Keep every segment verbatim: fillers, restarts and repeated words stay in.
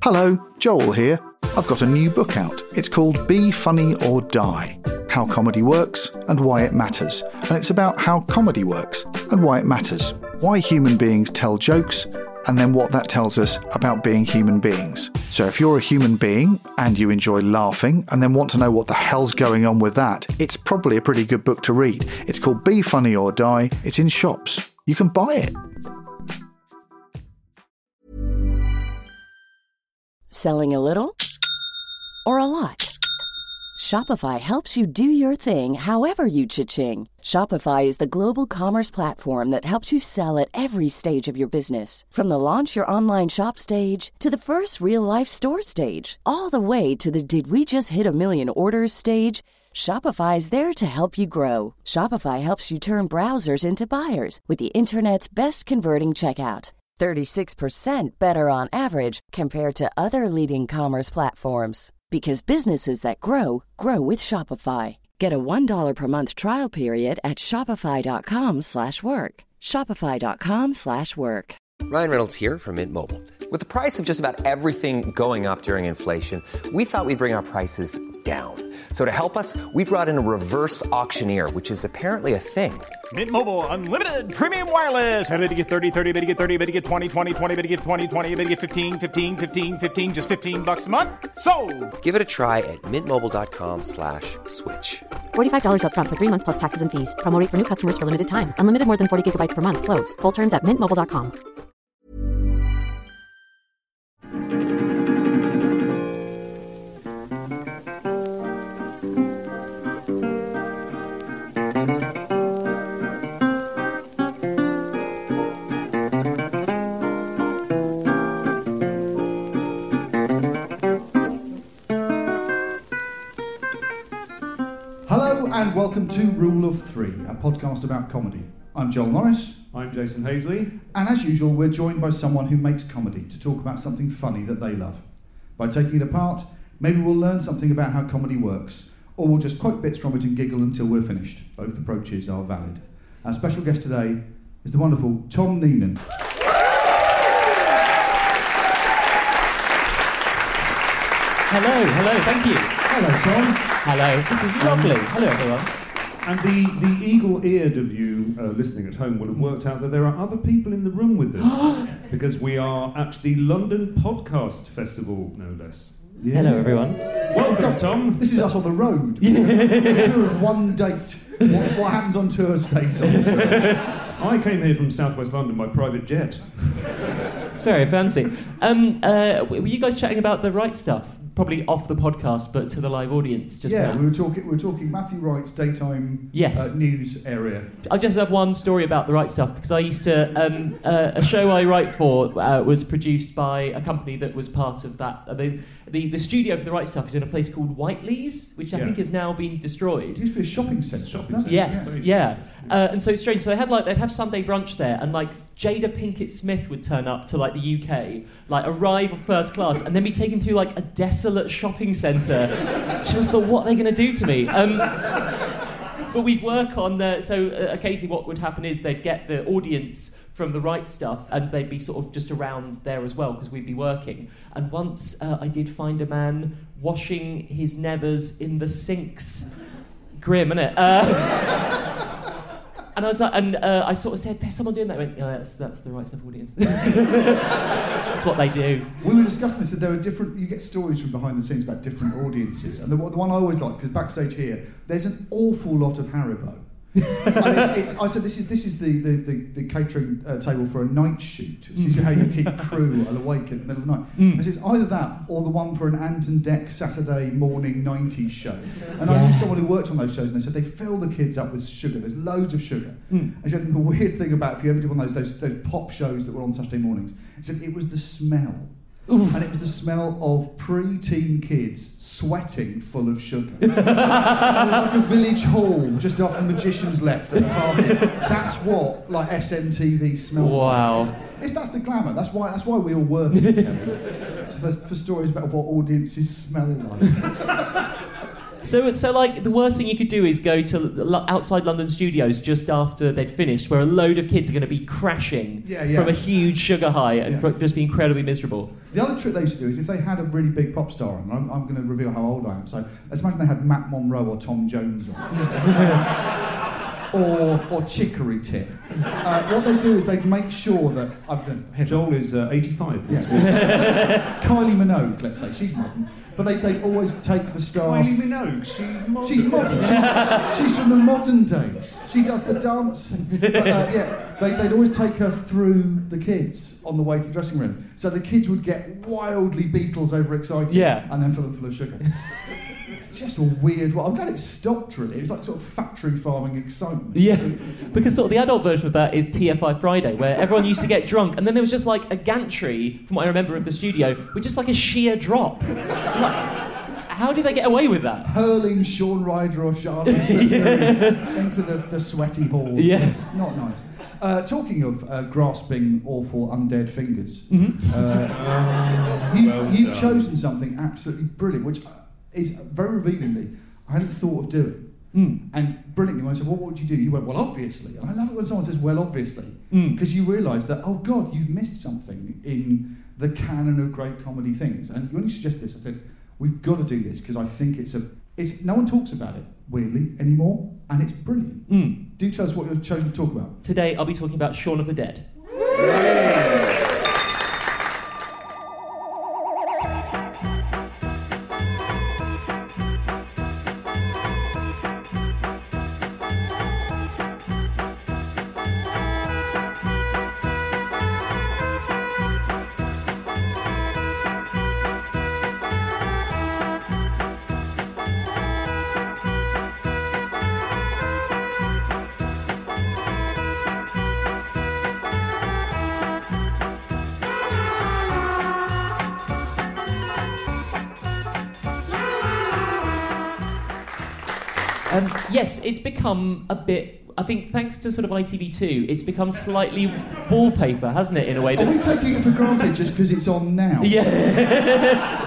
Hello, Joel here. I've got a new book out. It's called Be Funny or Die, How Comedy Works and Why It Matters. And it's about how comedy works and why it matters. Why human beings tell jokes, and then what that tells us about being human beings. So if you're a human being and you enjoy laughing and then want to know what the hell's going on with that, it's probably a pretty good book to read. It's called Be Funny or Die. It's in shops. You can buy it. Selling a little or a lot? Shopify helps you do your thing however you cha-ching. Shopify is the global commerce platform that helps you sell at every stage of your business. From the launch your online shop stage to the first real-life store stage, all the way to the did we just hit a million orders stage. Shopify is there to help you grow. Shopify helps you turn browsers into buyers with the internet's best converting checkout. thirty-six percent better on average compared to other leading commerce platforms. Because businesses that grow, grow with Shopify. Get a one dollar per month trial period at shopify.com slash work. Shopify.com slash work. Ryan Reynolds here from Mint Mobile. With the price of just about everything going up during inflation, we thought we'd bring our prices down. So to help us, we brought in a reverse auctioneer, which is apparently a thing. Mint Mobile Unlimited Premium Wireless. How to get thirty, thirty, how to get thirty, how to get twenty, twenty, twenty, how to get twenty, twenty, how to get fifteen, fifteen, fifteen, fifteen, just fifteen bucks a month? Sold! Give it a try at mintmobile.com slash switch. forty-five dollars up front for three months plus taxes and fees. Promo rate for new customers for limited time. Unlimited more than forty gigabytes per month. Slows full terms at mint mobile dot com. And welcome to Rule of Three, a podcast about comedy. I'm Joel Norris. I'm Jason Hazley. And as usual, we're joined by someone who makes comedy to talk about something funny that they love. By taking it apart, maybe we'll learn something about how comedy works, or we'll just quote bits from it and giggle until we're finished. Both approaches are valid. Our special guest today is the wonderful Tom Neenan. Hello, hello, thank you. Hello, Tom. Hello, this is lovely. Hello, everyone. And the, the eagle-eared of you uh, listening at home will have worked out that there are other people in the room with us because we are at the London Podcast Festival, no less. Yeah. Hello, everyone. Welcome, Tom. This is us on the road. A tour of one date. What, what happens on tour stays on tour. I came here from southwest London by private jet. Very fancy. Um, uh, were you guys chatting about the right stuff? Probably off the podcast, but to the live audience. Just yeah, now. we were talking. We were talking Matthew Wright's daytime yes. uh, news area. I just have one story about the right stuff because I used to um, uh, a show I write for uh, was produced by a company that was part of that. Uh, the, the the studio for the right stuff is in a place called Whiteley's, which I yeah. think has now been destroyed. It used to be a shopping centre. Shopping yes, yeah, yeah. Uh, and so it's strange. So they had like they'd have Sunday brunch there, and like Jada Pinkett Smith would turn up to like the U K, like arrive first class, and then be taken through like a desolate shopping centre. She was like, what are they going to do to me? Um, but we'd work on the, so uh, occasionally what would happen is they'd get the audience from the right stuff and they'd be sort of just around there as well because we'd be working. And once uh, I did find a man washing his nethers in the sinks. Grim, innit? Uh, And I was like, and uh, I sort of said, "There's someone doing that." I went, "Yeah, that's that's the right stuff audience." That's what they do. We were discussing this, that there are different. You get stories from behind the scenes about different audiences, and the, the one I always like, because backstage here, there's an awful lot of Haribo. And it's, it's, I said, "This is this is the the, the, the catering uh, table for a night shoot. This is how you keep crew awake in the middle of the night." Mm. This is either that or the one for an Ant and Dec Saturday morning nineties show. And yeah. I knew someone who worked on those shows, and they said they fill the kids up with sugar. There's loads of sugar. Mm. And she said the weird thing about if you ever did one of those those, those pop shows that were on Saturday mornings, it said it was the smell. Oof. And it was the smell of pre-teen kids sweating full of sugar. It was like a village hall just after the magicians left at a party. That's what like S M T V smelled wow. like. It's, that's the glamour. That's why That's why we all work in telly. for, for stories about what audiences smell like. So, so like the worst thing you could do is go to l- outside London studios just after they'd finished, where a load of kids are going to be crashing Yeah, yeah. from a huge sugar high and Yeah. pro- just be incredibly miserable. The other trick they used to do is if they had a really big pop star on, I'm, I'm going to reveal how old I am, so let's imagine they had Matt Monro or Tom Jones on. or, or Chicory Tip. Uh, what they do is they make sure that... I've done, Joel is uh, eighty-five. Yeah. Kylie Minogue, let's say, she's modern. But they, they'd always take the staff... Kylie Minogue, she's modern. She's modern. She's, she's from the modern days. She does the dancing. But, uh, yeah, they, they'd always take her through the kids on the way to the dressing room. So the kids would get wildly Beatles overexcited Yeah. and then fill them full of sugar. It's just a weird one. I'm glad it stopped, really. It's like sort of factory farming excitement. Yeah, because sort of the adult version of that is T F I Friday, where everyone used to get drunk, and then there was just like a gantry, from what I remember of the studio, with just like a sheer drop. How did they get away with that? Hurling Sean Ryder or Charlotte Spiteri into the, the sweaty halls. Yeah. It's not nice. Uh, talking of uh, grasping awful undead fingers, Mm-hmm. uh, you've, Well you've done. chosen something absolutely brilliant, which is very revealingly I hadn't thought of doing. Mm. And brilliantly, when I said, well, what would you do? You went, well, obviously. And I love it when someone says, well, obviously, because Mm. you realise that, oh, God, you've missed something in the canon of great comedy things. And when you suggest this, I said, we've got to do this, because I think it's a... It's, no one talks about it, weirdly, anymore, and it's brilliant. Mm. Do tell us what you're chosen to talk about. Today I'll be talking about Shaun of the Dead. Um, yes, it's become a bit. I think thanks to sort of I T V two, it's become slightly wallpaper, hasn't it? In a way Are we that's taking it for granted just because it's on now? yeah.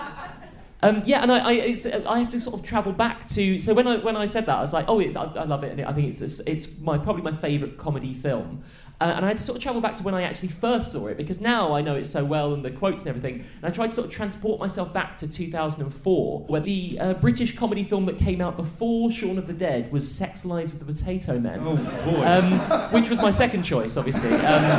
Um, yeah, and I, I, it's, I have to sort of travel back to. So when I when I said that, I was like, oh, it's I, I love it, and I think it's it's, it's my probably my favourite comedy film. Uh, and I had to sort of travel back to when I actually first saw it, because now I know it so well and the quotes and everything. And I tried to sort of transport myself back to two thousand four, where the uh, British comedy film that came out before Shaun of the Dead was Sex Lives of the Potato Men. Oh, boy. Um, which was my second choice, obviously.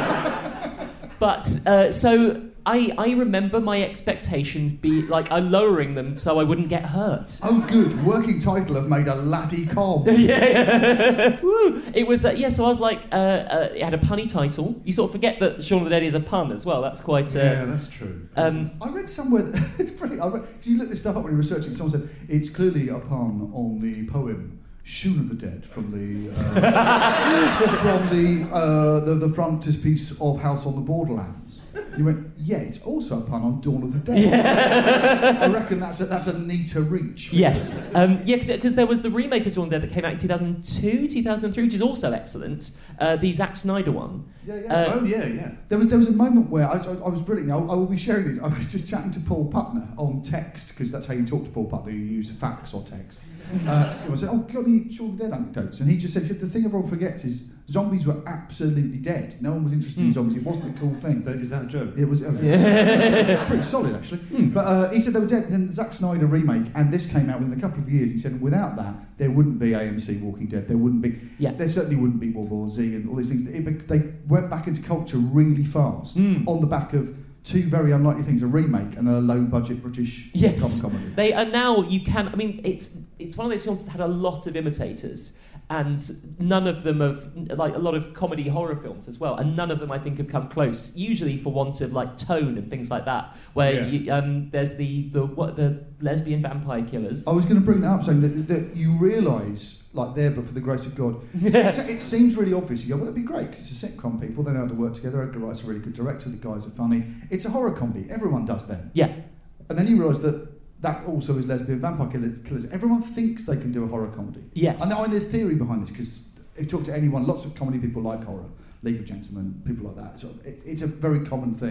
Um, but uh, so I, I remember my expectations be like I lowering them so I wouldn't get hurt. Oh, good. Working title have made a laddie cob. Yeah, Woo. It was uh, yeah. So I was like, uh, uh, it had a punny title. You sort of forget that Shaun of the Dead is a pun as well. That's quite. Uh, yeah, that's true. Um, I read somewhere, that, it's brilliant, I read, because you look this stuff up when you're researching, someone said, it's clearly a pun on the poem Shaun of the Dead from the uh, from the, uh, the the frontispiece of House on the Borderlands. You went, yeah, it's also a pun on Dawn of the Dead. Yeah. I reckon that's a, that's a neater reach. Yes, um, yeah, because there was the remake of Dawn of the Dead that came out in two thousand two, two thousand three, which is also excellent. Uh, the Zack Snyder one. Yeah, yeah. Uh, oh, yeah, yeah. There was there was a moment where I, I, I was brilliant. I, I will be sharing these. I was just chatting to Paul Putner on text, because that's how you talk to Paul Putner. You use fax or text. Uh, I said, "Oh, got any Shaun of the Dead anecdotes?" And he just said, he said, "The thing everyone forgets is zombies were absolutely dead. No one was interested in Mm. zombies. It wasn't a cool thing." That, is that a joke? It was, it was Yeah. pretty solid, actually. But uh, he said they were dead. Then the Zack Snyder remake, and this came out within a couple of years. He said, without that, there wouldn't be A M C Walking Dead. There wouldn't be. Yeah. There certainly wouldn't be World War Z and all these things. It, they went back into culture really fast Mm. on the back of two very unlikely things: a remake and a low-budget British Yes, sitcom comedy. they are now. You can. I mean, it's it's one of those films that had a lot of imitators, and none of them have like a lot of comedy horror films as well, and none of them I think have come close. Usually for want of like tone and things like that. Where Yeah. you, um, there's the the what the lesbian vampire killers. I was going to bring that up, saying that, that you realise, like there, but for the grace of God, it, it seems really obvious. You go, well, it'd be great because it's a sitcom. People, they know how to work together. Edgar Wright's a really good director. The guys are funny. It's a horror comedy. Everyone does them. Yeah. And then you realise that that also is lesbian vampire killers. killers. Everyone thinks they can do a horror comedy. Yes. And, now, and there's theory behind this, because if you talk to anyone, lots of comedy people like horror. League of Gentlemen, people like that. So it, it's a very common thing.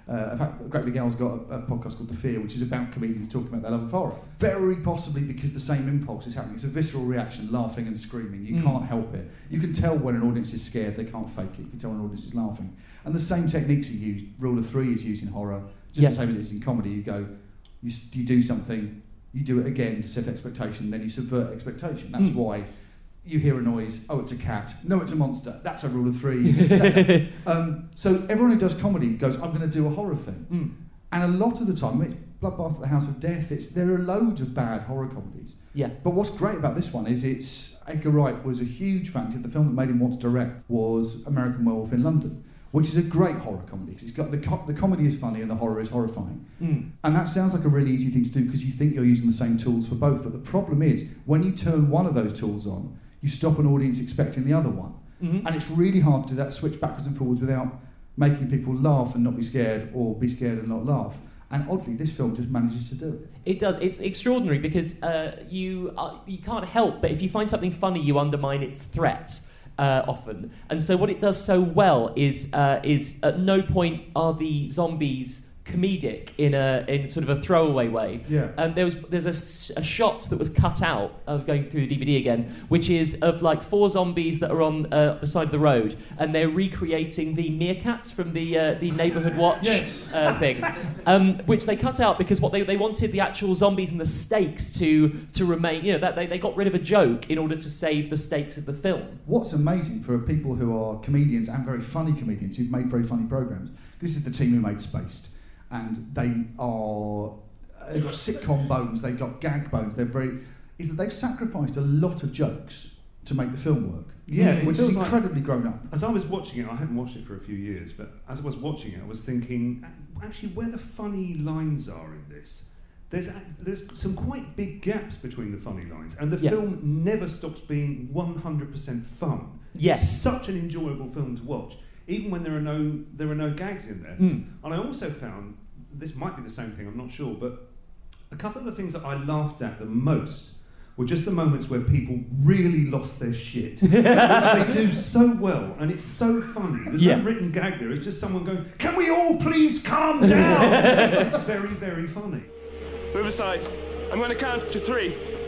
Uh, in fact, Great Big Al's got a, a podcast called The Fear, which is about comedians talking about their love of horror. Very possibly because the same impulse is happening. It's a visceral reaction, laughing and screaming. You mm. can't help it. You can tell when an audience is scared, they can't fake it. You can tell when an audience is laughing. And the same techniques are used. Rule of three is used in horror, just yeah. the same as it is in comedy. You go, you, you do something, you do it again to set expectation, then you subvert expectation. That's mm. why you hear a noise, oh, it's a cat. No, it's a monster. That's a rule of three. um, so everyone who does comedy goes, I'm going to do a horror thing. Mm. And a lot of the time, it's Bloodbath at the House of Death. It's there are loads of bad horror comedies. Yeah. But what's great about this one is it's Edgar Wright was a huge fan. The film that made him want to direct was American Werewolf in London, which is a great horror comedy because it's got the co- the comedy is funny and the horror is horrifying. Mm. And that sounds like a really easy thing to do because you think you're using the same tools for both. But the problem is when you turn one of those tools on, you stop an audience expecting the other one. Mm-hmm. And it's really hard to do that switch backwards and forwards without making people laugh and not be scared, or be scared and not laugh. And oddly, this film just manages to do it. It does. It's extraordinary because uh, you uh, you can't help but if you find something funny, you undermine its threat uh, often. And so what it does so well is uh, is at no point are the zombies comedic in a in sort of a throwaway way. Yeah. Um, there was there's a, a shot that was cut out uh, going through the D V D again, which is of like four zombies that are on uh, the side of the road, and they're recreating the meerkats from the uh, the Neighbourhood Watch yes. uh, thing, um, which they cut out because what they they wanted the actual zombies and the stakes to to remain. You know that they they got rid of a joke in order to save the stakes of the film. What's amazing for people who are comedians and very funny comedians who've made very funny programs. This is the team who made Spaced. And they are, they've got sitcom bones, they've got gag bones, they're very, is that they've sacrificed a lot of jokes to make the film work. Yeah, which is incredibly like, grown up. As I was watching it, I hadn't watched it for a few years, but as I was watching it, I was thinking, actually, where the funny lines are in this, there's there's some quite big gaps between the funny lines, and the yeah. film never stops being one hundred percent fun. Yes. It's such an enjoyable film to watch, even when there are no there are no gags in there. Mm. And I also found, this might be the same thing, I'm not sure, but a couple of the things that I laughed at the most were just the moments where people really lost their shit, which they do so well, and it's so funny. There's yeah. no written gag there, it's just someone going, can we all please calm down? It's very, very funny. Move aside. I'm going to count to three.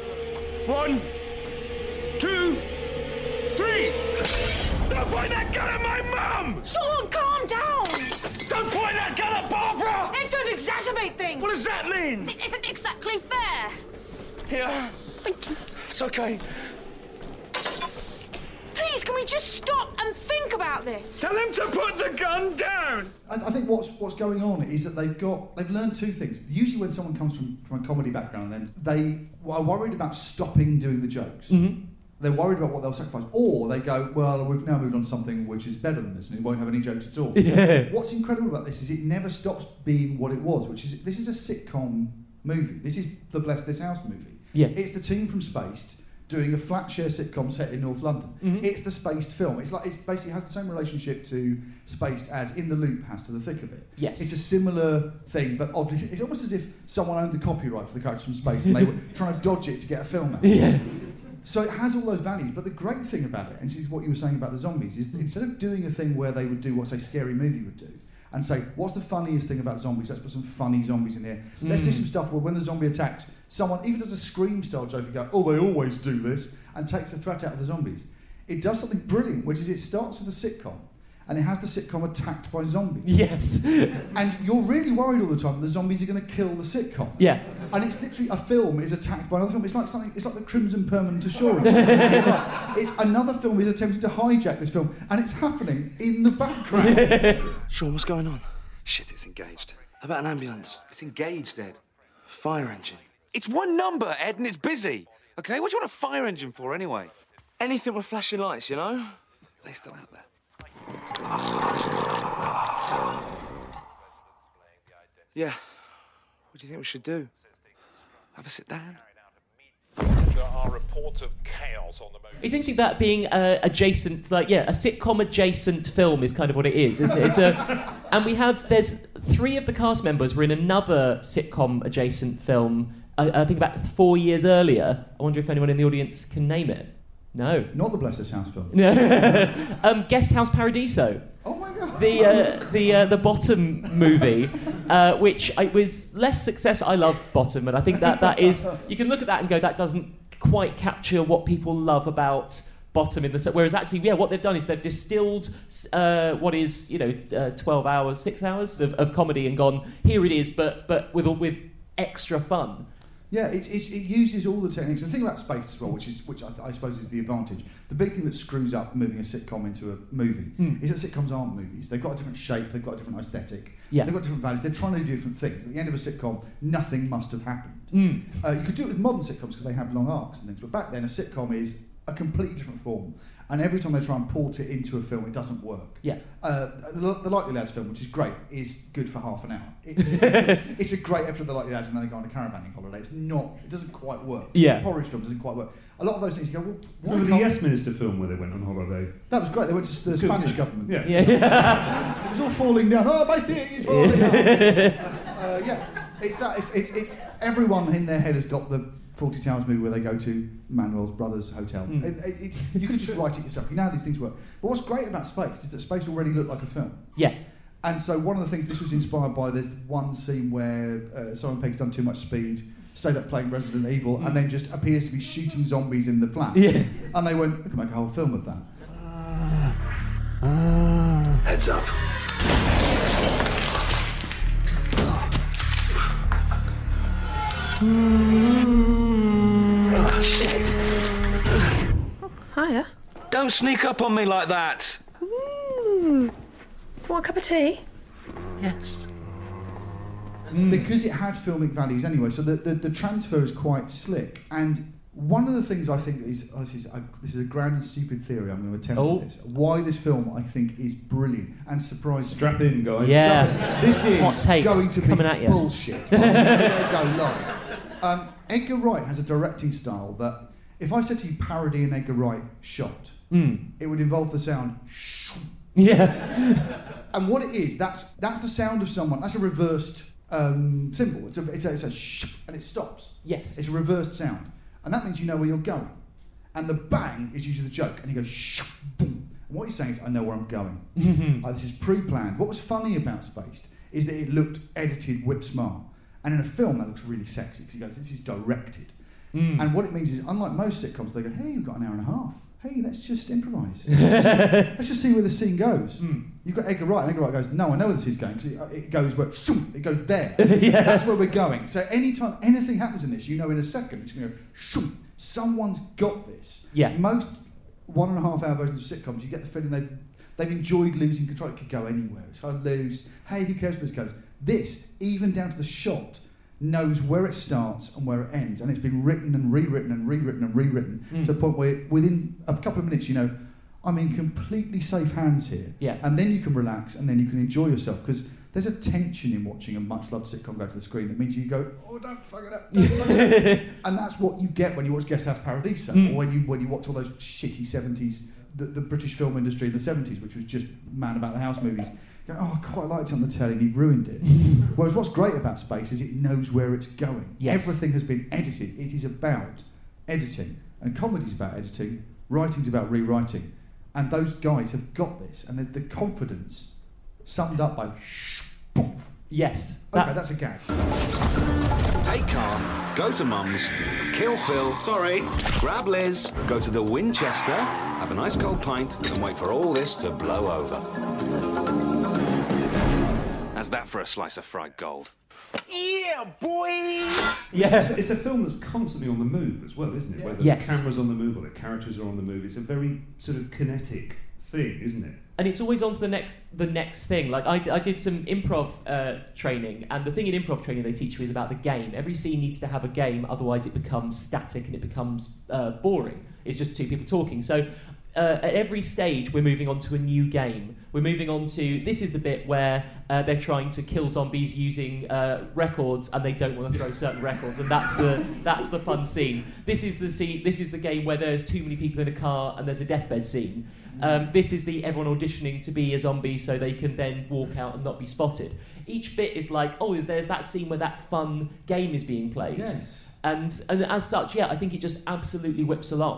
One, two, three! Don't point that gun at my mum! Sean, calm down! Don't point that gun at Barbara! It does exacerbate things! What does that mean? This isn't exactly fair! Here. It's okay. Please, can we just stop and think about this? Tell him to put the gun down! I, I think what's what's going on is that they've got they've learned two things. Usually when someone comes from, from a comedy background, then they are worried about stopping doing the jokes. Mm-hmm. They're worried about what they'll sacrifice. Or they go, well, we've now moved on to something which is better than this and it won't have any jokes at all. Yeah. What's incredible about this is it never stops being what it was, which is, this is a sitcom movie. This is the Bless This House movie. Yeah. It's the team from Spaced doing a flat share sitcom set in North London. Mm-hmm. It's the Spaced film. It's like, it's basically has the same relationship to Spaced as In the Loop has to The Thick of It. Yes. It's a similar thing, but obviously it's almost as if someone owned the copyright for the characters from Spaced and they were trying to dodge it to get a film out. Yeah. So it has all those values, but the great thing about it, and this is what you were saying about the zombies, is that instead of doing a thing where they would do what, say, Scary Movie would do, and say, what's the funniest thing about zombies? Let's put some funny zombies in there. Mm. Let's do some stuff where when the zombie attacks, someone even does a Scream-style joke and go, oh, they always do this, and takes the threat out of the zombies. It does something brilliant, which is it starts with a sitcom, and it has the sitcom attacked by zombies. Yes. And you're really worried all the time that the zombies are going to kill the sitcom. Yeah. And it's literally a film is attacked by another film. It's like something. It's like the Crimson Permanent Assurance. It's another film is attempting to hijack this film, and it's happening in the background. Sean, what's going on? Shit, it's engaged. How about an ambulance? It's engaged, Ed. Fire engine. It's one number, Ed, and it's busy. Okay, what do you want a fire engine for, anyway? Anything with flashing lights, you know? They still out there. Yeah. What do you think we should do? Have a sit down? There are reports of chaos on the moon. It's interesting that being uh, adjacent, like yeah, a sitcom adjacent film is kind of what it is, isn't it? It's a, and we have there's three of the cast members were in another sitcom adjacent film. I, I think about four years earlier. I wonder if anyone in the audience can name it. No. Not the Bless This House film. No. um, Guest House Paradiso. Oh my god! The uh, the uh, the Bottom movie, uh, which I, was less successful. I love Bottom, and I think that that is you can look at that and go, that doesn't quite capture what people love about Bottom in the set. Whereas actually, yeah, what they've done is they've distilled uh, what is you know uh, twelve hours, six hours of, of comedy, and gone, here it is, but but with with extra fun. Yeah, it, it, it uses all the techniques. The thing about Spaced as well, which is which I, I suppose is the advantage. The big thing that screws up moving a sitcom into a movie mm. is that sitcoms aren't movies. They've got a different shape, they've got a different aesthetic, yeah. they've got different values. They're trying to do different things. At the end of a sitcom, nothing must have happened. Mm. Uh, you could do it with modern sitcoms because they have long arcs and things, but back then a sitcom is a completely different form. And every time they try and port it into a film, it doesn't work. Yeah. Uh, the, the Likely Lads film, which is great, is good for half an hour. It's, it's, it's a great episode of The Likely Lads, and then they go on a caravanning holiday. It's not. It doesn't quite work. Yeah. The Porridge film doesn't quite work. A lot of those things, you go, well, why Remember the can't Yes Minister film where they went on holiday? That was great. They went to the It's Spanish good, government. Yeah. Yeah. yeah. It was all falling down. Oh, my thing is falling down. uh, uh, yeah. It's that. It's, it's it's everyone in their head has got the Fawlty Towers movie where they go to Manuel's brother's hotel. Mm. It, it, it, you can just write it yourself. You know how these things work. But what's great about Spaced is that Spaced already looked like a film. Yeah. And so one of the things this was inspired by, there's one scene where uh, Simon Pegg's done too much speed, stayed up playing Resident Evil, Mm. and then just appears to be shooting zombies in the flat. Yeah. And they went, we can make a whole film of that. Heads up. Oh, shit. Hiya. Don't sneak up on me like that. Ooh. Want a cup of tea? Yes. Because it had filmic values anyway, so the, the, the transfer is quite slick. And one of the things I think is, oh, this is a, this is a grand and stupid theory, I'm going to attempt Oh. this. Why this film, I think, is brilliant and surprising. Strap in, guys. Yeah. This is Hot takes going to coming be at you. bullshit. I'm going to go live. Um, Edgar Wright has a directing style that, if I said to you parody an Edgar Wright shot, Mm. it would involve the sound. Yeah. And what it is, that's that's the sound of someone. That's a reversed um, symbol. It's a it's a, it's a shh, and it stops. Yes. It's a reversed sound, and that means you know where you're going. And the bang is usually the joke, and he goes shh, boom. And what he's saying is, I know where I'm going. Like, this is pre-planned. What was funny about Spaced is that it looked edited, whip smart, and in a film that looks really sexy because he goes, this is directed. Mm. And what it means is, unlike most sitcoms, they go, hey, you've got an hour and a half. Hey, let's just improvise. Let's just, see, let's just see where the scene goes. Mm. You've got Edgar Wright, and Edgar Wright goes, no, I know where the scene's going, because it, it goes where, shoom, it goes there. Yeah. That's where we're going. So anytime anything happens in this, you know in a second, it's going to go, shoom, someone's got this. Yeah. Most one and a half hour versions of sitcoms, you get the feeling they've, they've enjoyed losing control. It could go anywhere. It's hard to lose. Hey, who cares where this goes? This, even down to the shot, knows where it starts and where it ends, and it's been written and rewritten and rewritten and rewritten Mm. to a point where within a couple of minutes you know I'm in completely safe hands here. Yeah. And then you can relax and then you can enjoy yourself, because there's a tension in watching a much loved sitcom go to the screen that means you go, oh, don't fuck it up, don't fuck it up. And that's what you get when you watch Guest House Paradiso, Mm. or when you when you watch all those shitty seventies, the, the British film industry in the seventies, which was just Man About the House movies. You go, oh, I quite liked it on the telly, and he ruined it. Whereas what's great about Space is it knows where it's going. Yes. Everything has been edited. It is about editing, and comedy's about editing, writing's about rewriting, and those guys have got this, and the, the confidence summed up by shh, poof. Yes. Okay, That- that's a gag. Take car, go to Mum's, kill Phil, sorry, grab Liz, go to the Winchester, have a nice cold pint, and wait for all this to blow over. How's that for a slice of fried gold? Yeah, boy! Yeah. It's a film that's constantly on the move as well, isn't it? Whether Yes. the camera's on the move or the characters are on the move. It's a very sort of kinetic thing, isn't it? And it's always on to the next the next thing. Like I, d- I did some improv uh, training, and the thing in improv training they teach you is about the game. Every scene needs to have a game, otherwise it becomes static and it becomes uh, boring. It's just two people talking. So uh, at every stage we're moving on to a new game. We're moving on to, this is the bit where uh, they're trying to kill zombies using uh, records, and they don't want to throw certain records, and that's the that's the fun scene. This is the scene. This is the game where there's too many people in a car and there's a deathbed scene. Um, this is the everyone auditioning to be a zombie so they can then walk out and not be spotted. Each bit is like, oh, there's that scene where that fun game is being played. Yes. And and as such, yeah, I think it just absolutely whips along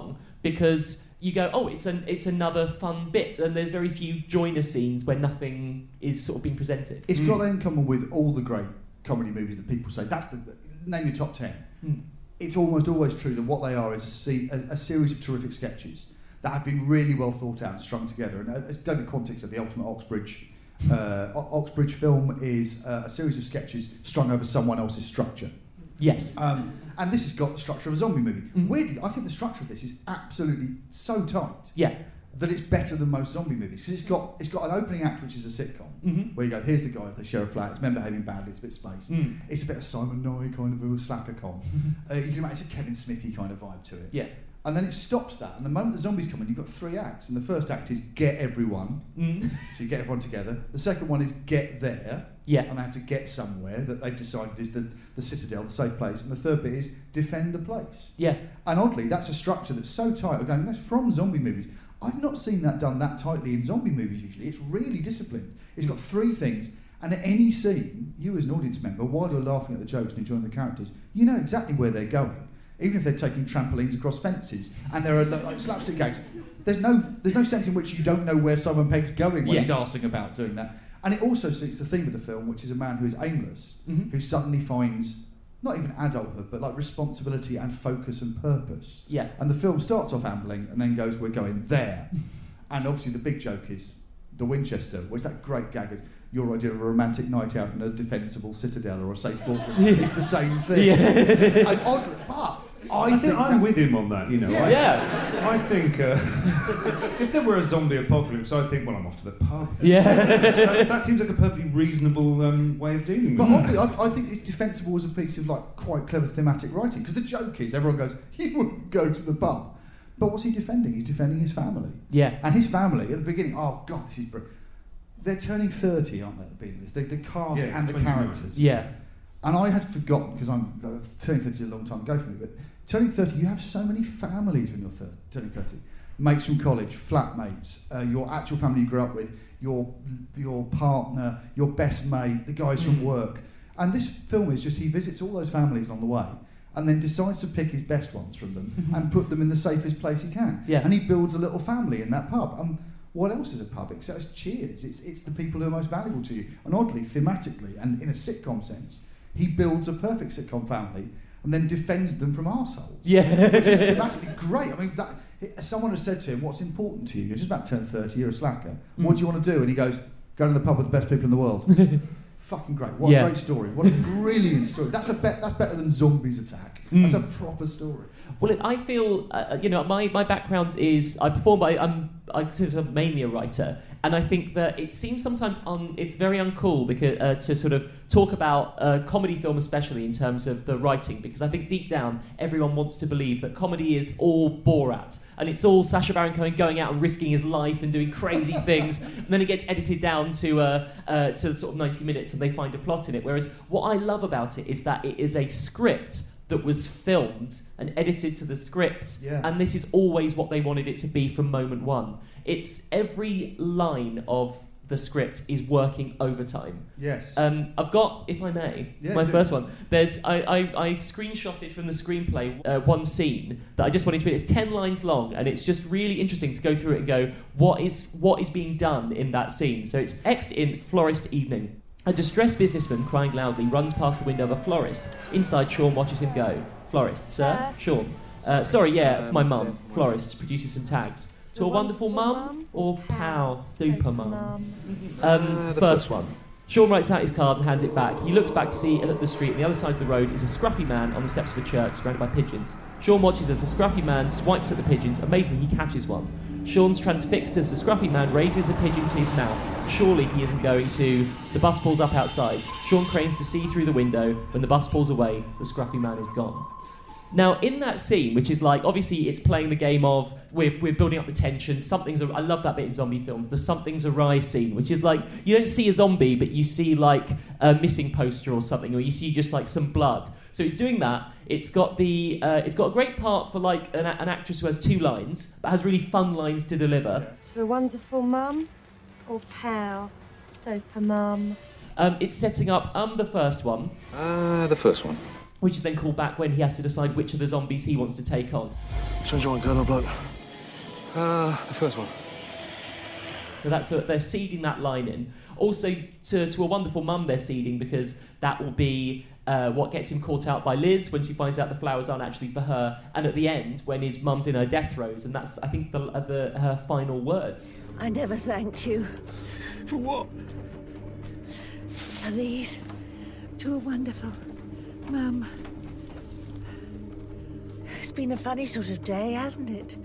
because you go, oh, it's an it's another fun bit, and there's very few joiner scenes where nothing is sort of being presented. It's mm. got that in common with all the great comedy movies that people say. That's the name your top ten. Mm. It's almost always true that what they are is a, se- a, a series of terrific sketches that have been really well thought out and strung together. And uh, as David Quantick said, the ultimate Oxbridge uh, Oxbridge film is uh, a series of sketches strung over someone else's structure. Yes. Um, and this has got the structure of a zombie movie. Mm. Weirdly, I think the structure of this is absolutely so tight. Yeah. That it's better than most zombie movies because it's got it's got an opening act which is a sitcom mm-hmm. where you go, here's the guy, they share a flat, it's men behaving badly, it's a bit spaced. Mm. It's a bit of Simon Nye kind of a slacker com. Mm-hmm. Uh, you can imagine it's a Kevin Smithy kind of vibe to it. Yeah. And then it stops that, and the moment the zombies come in, you've got three acts. And the first act is get everyone, mm. so you get everyone together. The second one is get there, yeah. and they have to get somewhere that they've decided is the, the citadel, the safe place. And the third bit is defend the place. Yeah. And oddly, that's a structure that's so tight. We're going, that's from zombie movies. I've not seen that done that tightly in zombie movies usually. It's really disciplined. It's got three things, and at any scene, you as an audience member, while you're laughing at the jokes and enjoying the characters, you know exactly where they're going. Even if they're taking trampolines across fences and there are like slapstick gags, there's no there's no sense in which you don't know where Simon Pegg's going when yeah. he's arsing about doing that. And it also suits the theme of the film, which is a man who is aimless, mm-hmm. who suddenly finds not even adulthood, but like responsibility and focus and purpose. Yeah. And the film starts off ambling and then goes, we're going there. And obviously the big joke is the Winchester, which that great gag is, your idea of a romantic night out in a defensible citadel or a safe fortress is the same thing. Yeah. And oddly, but I, I think, think I'm that, with him on that, you know. Yeah. I, yeah. I think uh, if there were a zombie apocalypse, I'd think, well, I'm off to the pub. Yeah. that, that seems like a perfectly reasonable um, way of dealing with but it. But oddly, I, I think it's defensible as a piece of like quite clever thematic writing, because the joke is everyone goes, he wouldn't go to the pub. But what's he defending? He's defending his family. Yeah. And his family, at the beginning, oh God, this is brilliant. They're turning thirty, aren't they, at the beginning of this? The, the cast yeah, and the characters. Yeah. And I had forgotten, because I'm uh, turning thirty is a long time ago for me, but turning thirty, you have so many families when you're thir- turning thirty. Mates from college, flatmates, uh, your actual family you grew up with, your your partner, your best mate, the guys from work. And this film is just, he visits all those families along the way and then decides to pick his best ones from them and put them in the safest place he can. Yeah. And he builds a little family in that pub. Um, what else is a pub except it's Cheers? It's, it's the people who are most valuable to you. And oddly, thematically, and in a sitcom sense, he builds a perfect sitcom family and then defends them from arseholes. Yeah. Which is thematically great. I mean, that, someone has said to him, what's important to you? You're just about to turn thirty, you're a slacker. Mm. What do you want to do? And he goes, go to the pub with the best people in the world. Fucking great. What yeah. a great story. What a brilliant story. That's a be- that's better than Zombies Attack. Mm. That's a proper story. Well, it, I feel, uh, you know, my, my background is, I perform, I, I'm I consider myself mainly a writer, and I think that it seems sometimes un, it's very uncool because, uh, to sort of talk about a comedy film, especially in terms of the writing, because I think deep down everyone wants to believe that comedy is all Borat, and it's all Sacha Baron Cohen going out and risking his life and doing crazy things, and then it gets edited down to uh, uh, to sort of ninety minutes and they find a plot in it. Whereas what I love about it is that it is a script that was filmed and edited to the script, yeah. and this is always what they wanted it to be from moment one. It's every line of the script is working overtime. Yes. Um, I've got, if I may, yeah, my do. first one. There's I, I, I screenshotted from the screenplay uh, one scene that I just wanted to read. It's ten lines long, and it's just really interesting to go through it and go, what is what is being done in that scene? So it's X'd in florist evening. A distressed businessman, crying loudly, runs past the window of a florist. Inside, Sean watches him go. Florist, sir? Sean. Uh, sorry, yeah, for my mum. Florist produces some tags. To a wonderful mum or pal, super mum? Um, first one. Sean writes out his card and hands it back. He looks back to see at the street on the other side of the road is a scruffy man on the steps of a church surrounded by pigeons. Sean watches as the scruffy man swipes at the pigeons. Amazingly, he catches one. Sean's transfixed as the scruffy man raises the pigeon to his mouth. Surely he isn't going to... The bus pulls up outside. Sean cranes to see through the window. When the bus pulls away, the scruffy man is gone. Now, in that scene, which is like, obviously it's playing the game of, we're, we're building up the tension, something's, a, I love that bit in zombie films, the something's awry scene, which is like, you don't see a zombie, but you see like a missing poster or something, or you see just like some blood. So it's doing that. It's got the, uh, it's got a great part for like an, an actress who has two lines, but has really fun lines to deliver. To a wonderful mum or pal, super mum. Um, it's setting up um the first one. Uh, the first one. Which is then called back when he has to decide which of the zombies he wants to take on. Which one do you want, girl or bloke? Uh, the first one. So that's a, they're seeding that line in. Also, to, to A Wonderful Mum, they're seeding because that will be uh, what gets him caught out by Liz when she finds out the flowers aren't actually for her, and at the end when his mum's in her death throes, and that's I think the, uh, the her final words. I never thanked you. For what? For these. To a wonderful Mum. It's been a funny sort of day, hasn't it?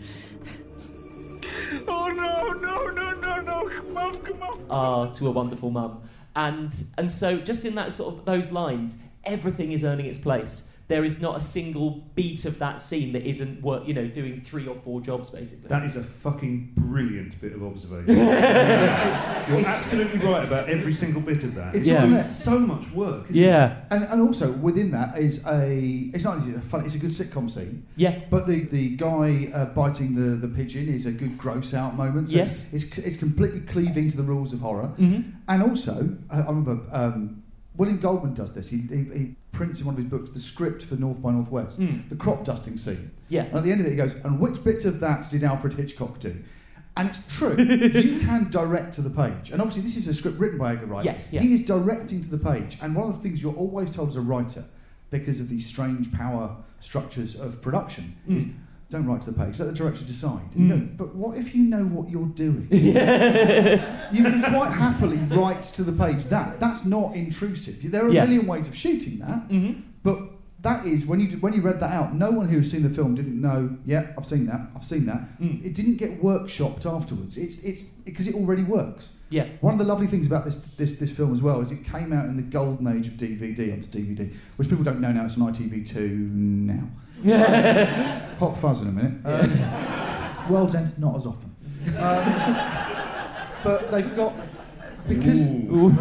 Oh no, no, no, no, no, come on, come on. Ah, To a Wonderful Mum. And and so just in that sort of those lines, everything is earning its place. There is not a single beat of that scene that isn't work, you know, doing three or four jobs basically. That is a fucking brilliant bit of observation. yeah. You're It's- absolutely right about every single bit of that. It's It's all doing there. so much work, isn't Yeah. it? And, and also within that is a it's not only a fun it's a good sitcom scene. Yeah. But the, the guy uh, biting the, the pigeon is a good gross out moment. So Yes. It's it's completely cleaving to the rules of horror. Mm-hmm. And also I, I remember um, William Goldman does this. He, he he prints in one of his books the script for North by Northwest, Mm. the crop dusting scene. Yeah. And at the end of it he goes, and which bits of that did Alfred Hitchcock do? And it's true. You can direct to the page. And obviously this is a script written by Edgar Wright. Yes, yeah. He is directing to the page. And one of the things you're always told as a writer, because of these strange power structures of production, Mm. is don't write to the page, let the director decide. Mm. You go, but what if you know what you're doing? Yeah. You can quite happily write to the page that. That's not intrusive. There are a Yeah. million ways of shooting that, Mm-hmm. but that is, when you when you read that out, no one who's seen the film didn't know, yeah, I've seen that, I've seen that. Mm. It didn't get workshopped afterwards. It's it's because it already works. Yeah. One of the lovely things about this, this this film as well is it came out in the golden age of D V D onto D V D, which people don't know now. It's on I T V two now. Hot fuzz in a minute. Um, World's End, not as often. Um, but they've got because Ooh.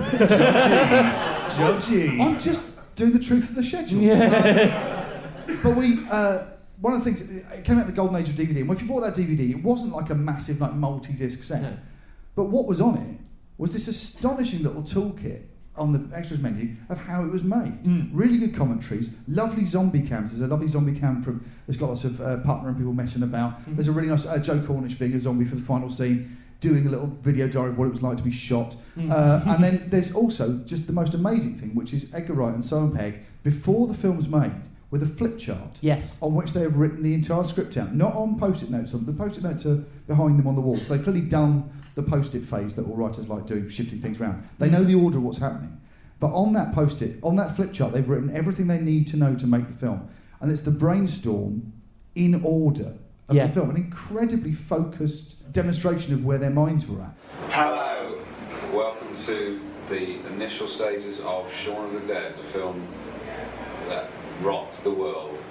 Judgy. Judgy. I'm just doing the truth of the schedule. Yeah. Um, but we. Uh, one of the things, it came out in the golden age of D V D, and if you bought that D V D, it wasn't like a massive like multi-disc set. No. But what was on it was this astonishing little toolkit on the extras menu of how it was made. Mm. Really good commentaries, lovely zombie cams. There's a lovely zombie cam from, there's got lots of uh, partner and people messing about. Mm. There's a really nice uh, Joe Cornish being a zombie for the final scene, doing a little video diary of what it was like to be shot. Mm. Uh, and then there's also just the most amazing thing, which is Edgar Wright and Simon Pegg, before the film's made, with a flip chart Yes. on which they have written the entire script out, not on post-it notes. The post-it notes are behind them on the wall, so they've clearly done the post-it phase that all writers like doing, shifting things around. They know the order of what's happening. But on that post-it, on that flip chart, they've written everything they need to know to make the film. And it's the brainstorm in order of Yeah. the film, an incredibly focused demonstration of where their minds were at. Hello, welcome to the initial stages of Shaun of the Dead, the film that rocked the world.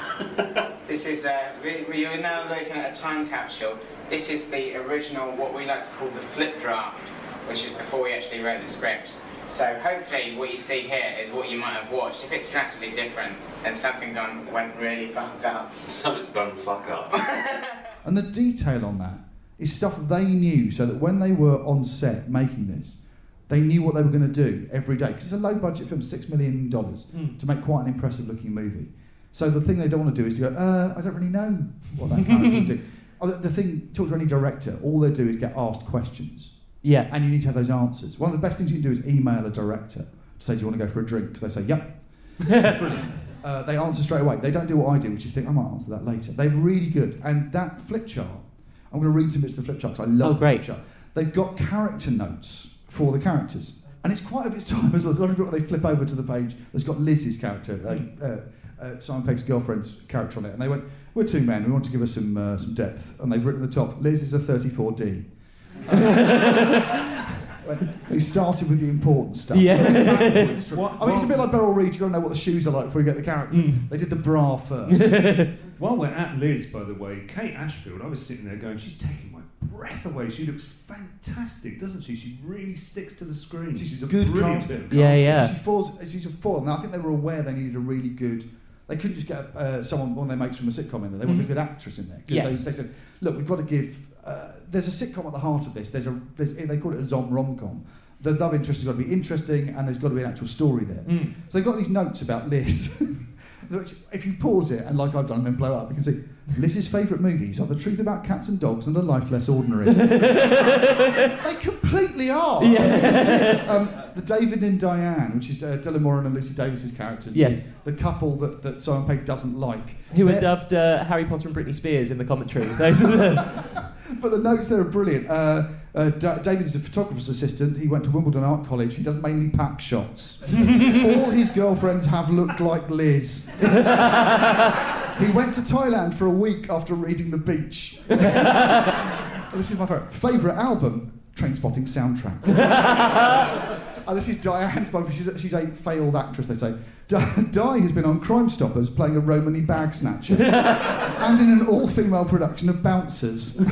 This is, uh, we, we are now looking at a time capsule. This is the original, what we like to call the flip draft, which is before we actually wrote the script. So hopefully what you see here is what you might have watched. If it's drastically different, then something gone, went really fucked up. Something done fuck up. And the detail on that is stuff they knew, so that when they were on set making this, they knew what they were going to do every day. Because it's a low-budget film, six million dollars, Mm. to make quite an impressive-looking movie. So the thing they don't want to do is to go, uh, I don't really know what that character would do. Oh, the, the thing, talk to any director, all they do is get asked questions. Yeah. And you need to have those answers. One of the best things you can do is email a director to say, do you want to go for a drink? Because they say, yep. Brilliant. Uh, they answer straight away. They don't do what I do, which is think, I might answer that later. They're really good. And that flip chart, I'm going to read some bits of the flip chart because I love Oh, the great. flip chart. They've got character notes for the characters. And it's quite of its time as well. There's a lot of people, they flip over to the page that's got Liz's character, uh, uh, uh, Simon Pegg's girlfriend's character on it. And they went, we're two men, we want to give us some uh, some depth. And they've written at the top, Liz is a thirty-four D. They started with the important stuff. Yeah. Backwards from- What- I mean, it's a bit like Beryl Reid. You've got to know what the shoes are like before you get the character. Mm. They did the bra first. While we're at Liz, by the way, Kate Ashfield, I was sitting there going, she's taking my breath away. She looks fantastic, doesn't she? She really sticks to the screen. She's a Good good brilliant casting. bit of Yeah, casting. yeah. She falls. She's a fall. Now I think they were aware they needed a really good. They couldn't just get uh, someone, one of their mates from a sitcom in there. They wanted Mhm. a good actress in there. 'Cause Yes. They, they said, look, we've got to give. Uh, there's a sitcom at the heart of this. There's a. There's, they call it a zom rom-com. The love interest has got to be interesting, and there's got to be an actual story there. Mm. So they've got these notes about Liz. which, if you pause it and like I've done, then blow up, you can see Liz's favourite movies are The Truth About Cats and Dogs and A Life Less Ordinary. They completely are. Yeah. Um, the David and Diane, which is uh, Dylan Moran and Lucy Davis's characters. Yes. The, the couple that, that Simon Pegg doesn't like. Who They're- were dubbed uh, Harry Potter and Britney Spears in the commentary. Those are the... But the notes there are brilliant. Uh, uh, D- David is a photographer's assistant. He went to Wimbledon Art College. He does mainly pack shots. All his girlfriends have looked like Liz. He went to Thailand for a week after reading The Beach. This is my favourite. Favourite album? Trainspotting soundtrack. And this is Diane's book. She's a, she's a failed actress, they say. Di, Di has been on Crime Stoppers playing a Romany bag snatcher and in an all-female production of Bouncers. She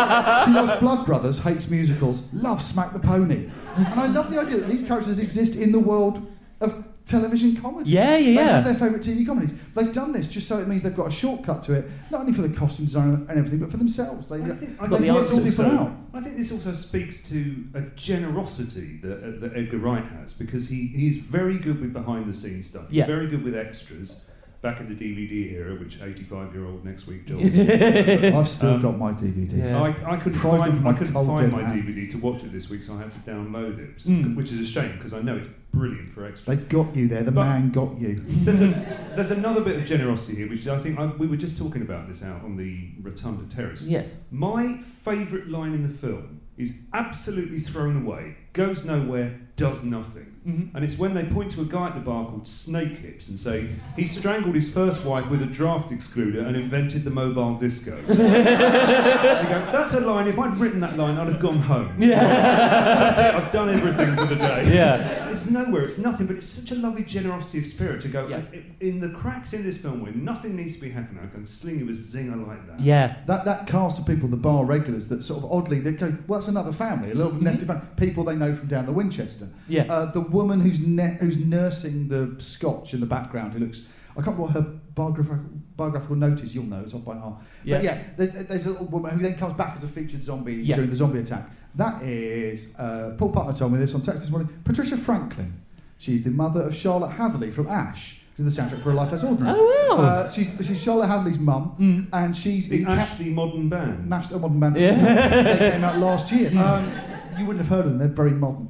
loves Blood Brothers, hates musicals, loves Smack the Pony. And I love the idea that these characters exist in the world of television comedy. Yeah, yeah, They yeah. have their favourite T V comedies. They've done this just so it means they've got a shortcut to it, not only for the costume design and everything, but for themselves. They, I think, I they've think worked this all people also, out. I think this also speaks to a generosity that, uh, that Edgar Wright has, because he, he's very good with behind-the-scenes stuff. He's Yeah. very good with extras. Back in the D V D era, which eighty-five-year-old next week, Joel. I've still got my D V Ds. Yeah. I, I couldn't Prized them find, from I my couldn't cold find dead my hand. D V D to watch it this week, so I had to download it, Mm. which is a shame because I know it's brilliant for extras. They got you there. The But- man got you. There's, a, there's another bit of generosity here, which I think I, we were just talking about this out on the Rotunda Terrace. Yes. My favourite line in the film is absolutely thrown away, goes nowhere, does nothing. Mm-hmm. And it's when they point to a guy at the bar called Snake Hips and say, he strangled his first wife with a draft excluder and invented the mobile disco. They go, that's a line, if I'd written that line, I'd have gone home. Yeah. That's it, I've done everything for the day. Yeah. It's nowhere, it's nothing, but it's such a lovely generosity of spirit to go, Yeah. in the cracks in this film where nothing needs to be happening, I can sling you a zinger like that. Yeah. That that cast of people, the bar regulars, that sort of oddly they go, well, that's another family, a little nested family, people they know from down the Winchester. Yeah. Uh, the woman who's ne- who's nursing the scotch in the background, who looks, I can't remember what her biographical, biographical note is. You'll know it's off by heart. Yeah. But yeah, there's, there's a little woman who then comes back as a featured zombie Yeah. during the zombie attack. That is uh, Paul Putner told me this on text this morning. Patricia Franklin. She's the mother of Charlotte Hatherley from Ash. She's the soundtrack for A Life Less Ordinary. Oh, wow. Uh, she's, she's Charlotte Hatherley's mum, Mm. and she's The in Ca- Ash, the modern band. Mash the Modern Band. Yeah. They came out last year. Um, you wouldn't have heard of them, they're very modern.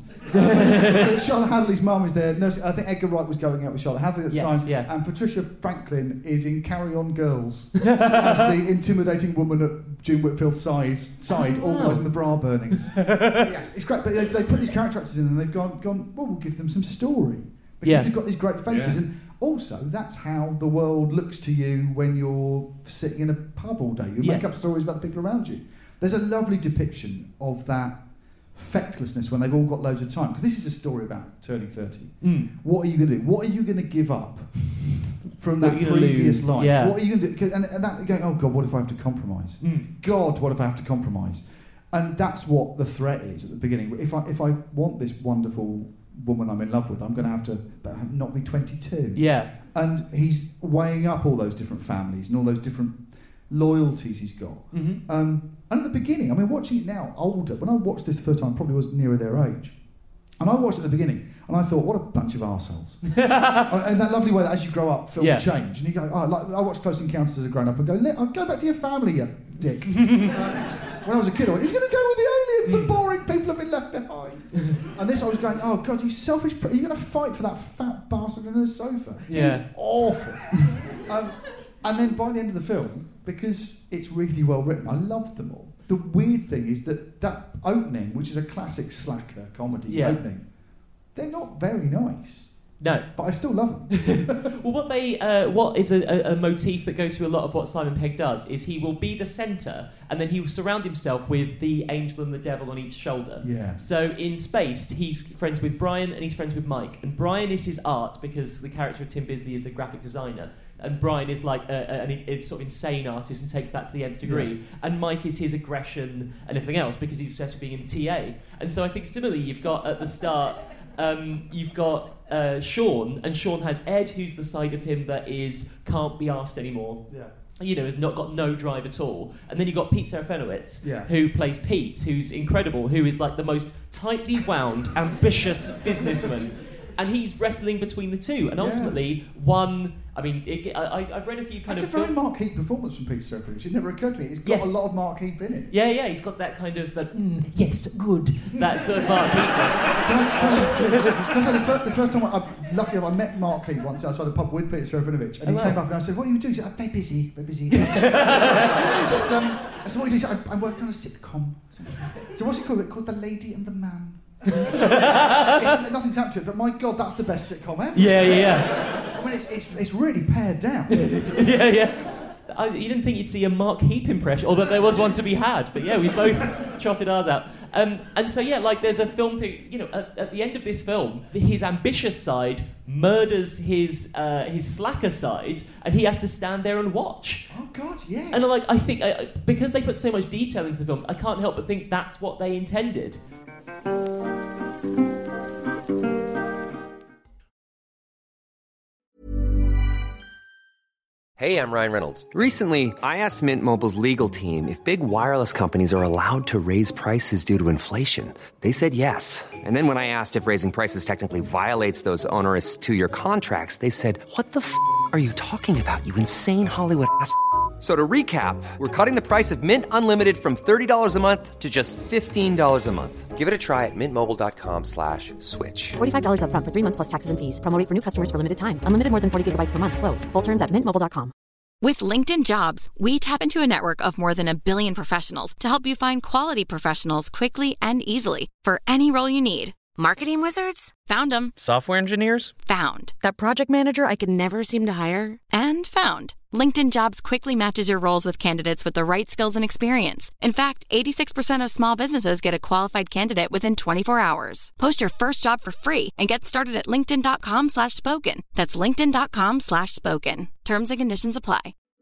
Uh, Charlotte Hatherley's mum is there. Nursing, I think Edgar Wright was going out with Charlotte Hatherley at the Yes, time. yeah. And Patricia Franklin is in Carry On Girls as the intimidating woman at June Whitfield's side, side Oh, wow. organising the bra burnings. Yes, it's great. But they, they put these character actors in and they've gone, gone well, we'll give them some story. Because Yeah. you've got these great faces. Yeah. And also, that's how the world looks to you when you're sitting in a pub all day. You Yeah. make up stories about the people around you. There's a lovely depiction of that fecklessness when they've all got loads of time. Because this is a story about turning thirty. Mm. What are you going to do? What are you going to give up from What that are you gonna previous lose? life? Yeah. What are you going to do? 'Cause- And, and that going, oh God, what if I have to compromise? Mm. God, what if I have to compromise? And that's what the threat is at the beginning. If I if I want this wonderful woman I'm in love with, I'm going to have to not be twenty-two. Yeah. And he's weighing up all those different families and all those different loyalties he's got. Mm-hmm. Um, and at the beginning, I mean, watching it now, older, when I watched this the first time, I probably was nearer their age. And I watched it at the beginning, and I thought, what a bunch of arseholes. And that lovely way that as you grow up, films Yeah. change. And you go, oh, like, I watched Close Encounters as a grown-up and go, Let, oh, go back to your family, you dick. uh, when I was a kid, I went, he's going to go with the aliens, the boring people have been left behind. And this, I was going, oh, God, you selfish prick. You're going to fight for that fat bastard on the sofa. Yeah. He's awful. um, and then by the end of the film, because it's really well written, I loved them all. The weird thing is that that opening, which is a classic slacker comedy Yeah. opening, they're not very nice. No. But I still love them. Well, what they, uh, what is a, a, a motif that goes through a lot of what Simon Pegg does is he will be the centre, and then he will surround himself with the angel and the devil on each shoulder. Yeah. So in Spaced, he's friends with Brian and he's friends with Mike, and Brian is his art because the character of Tim Bisley is a graphic designer. And Brian is like a, a, an a sort of insane artist and takes that to the nth degree. Yeah. And Mike is his aggression and everything else because he's obsessed with being in T A. And so I think similarly, you've got at the start, um, you've got uh, Sean, and Sean has Ed, who's the side of him that is can't be asked anymore. Yeah. You know, has not got no drive at all. And then you've got Pete Serafinowicz, Yeah. who plays Pete, who's incredible, who is like the most tightly wound, ambitious businessman. and he's wrestling between the two, and ultimately one. I mean, it, I, I've read a few kind That's of. It's a very film- Mark Heap performance from Peter Serafinowicz. It never occurred to me. It's got Yes. a lot of Mark Heap in it. Yeah, yeah, he's got that kind of that. Mm, yes, good. That sort of Mark Heapness. Can I, can I say, can I say the, first, the first time I, I lucky enough, I met Mark Heap once outside a pub with Peter Serafinowicz, and Oh, he wow. came up and I said, "What are you doing?" He said, "I'm very busy, very busy." He said, um, I said, "What are you doing?" He said, "I'm, I'm working on a sitcom." So what's it called? It's called The Lady and the Man. it's, nothing's happened to it, but my God, that's the best sitcom ever. Yeah, yeah, yeah. I mean, it's it's, it's really pared down. yeah, yeah. I, you didn't think you'd see a Mark Heap impression, or that there was one to be had, but yeah, we both trotted ours out. Um, and so yeah, like there's a film thing, you know, at, at the end of this film, his ambitious side murders his uh, his slacker side, and he has to stand there and watch. Oh God, yes. And like I think uh, because they put so much detail into the films, I can't help but think that's what they intended. Hey, I'm Ryan Reynolds. Recently, I asked Mint Mobile's legal team if big wireless companies are allowed to raise prices due to inflation. They said yes. And then when I asked if raising prices technically violates those onerous two-year contracts, they said, "What the f*** are you talking about, you insane Hollywood ass f- So to recap, we're cutting the price of Mint Unlimited from thirty dollars a month to just fifteen dollars a month. Give it a try at mintmobile.com slash switch. forty-five dollars up front for three months plus taxes and fees. Promo rate for new customers for limited time. Unlimited more than forty gigabytes per month. Slows full terms at mint mobile dot com. With LinkedIn Jobs, we tap into a network of more than a billion professionals to help you find quality professionals quickly and easily for any role you need. Marketing wizards? Found them. Software engineers? Found. That project manager I could never seem to hire? And found. LinkedIn Jobs quickly matches your roles with candidates with the right skills and experience. In fact, eighty-six percent of small businesses get a qualified candidate within twenty-four hours. Post your first job for free and get started at linkedin.com slash spoken. That's linkedin.com slash spoken. Terms and conditions apply.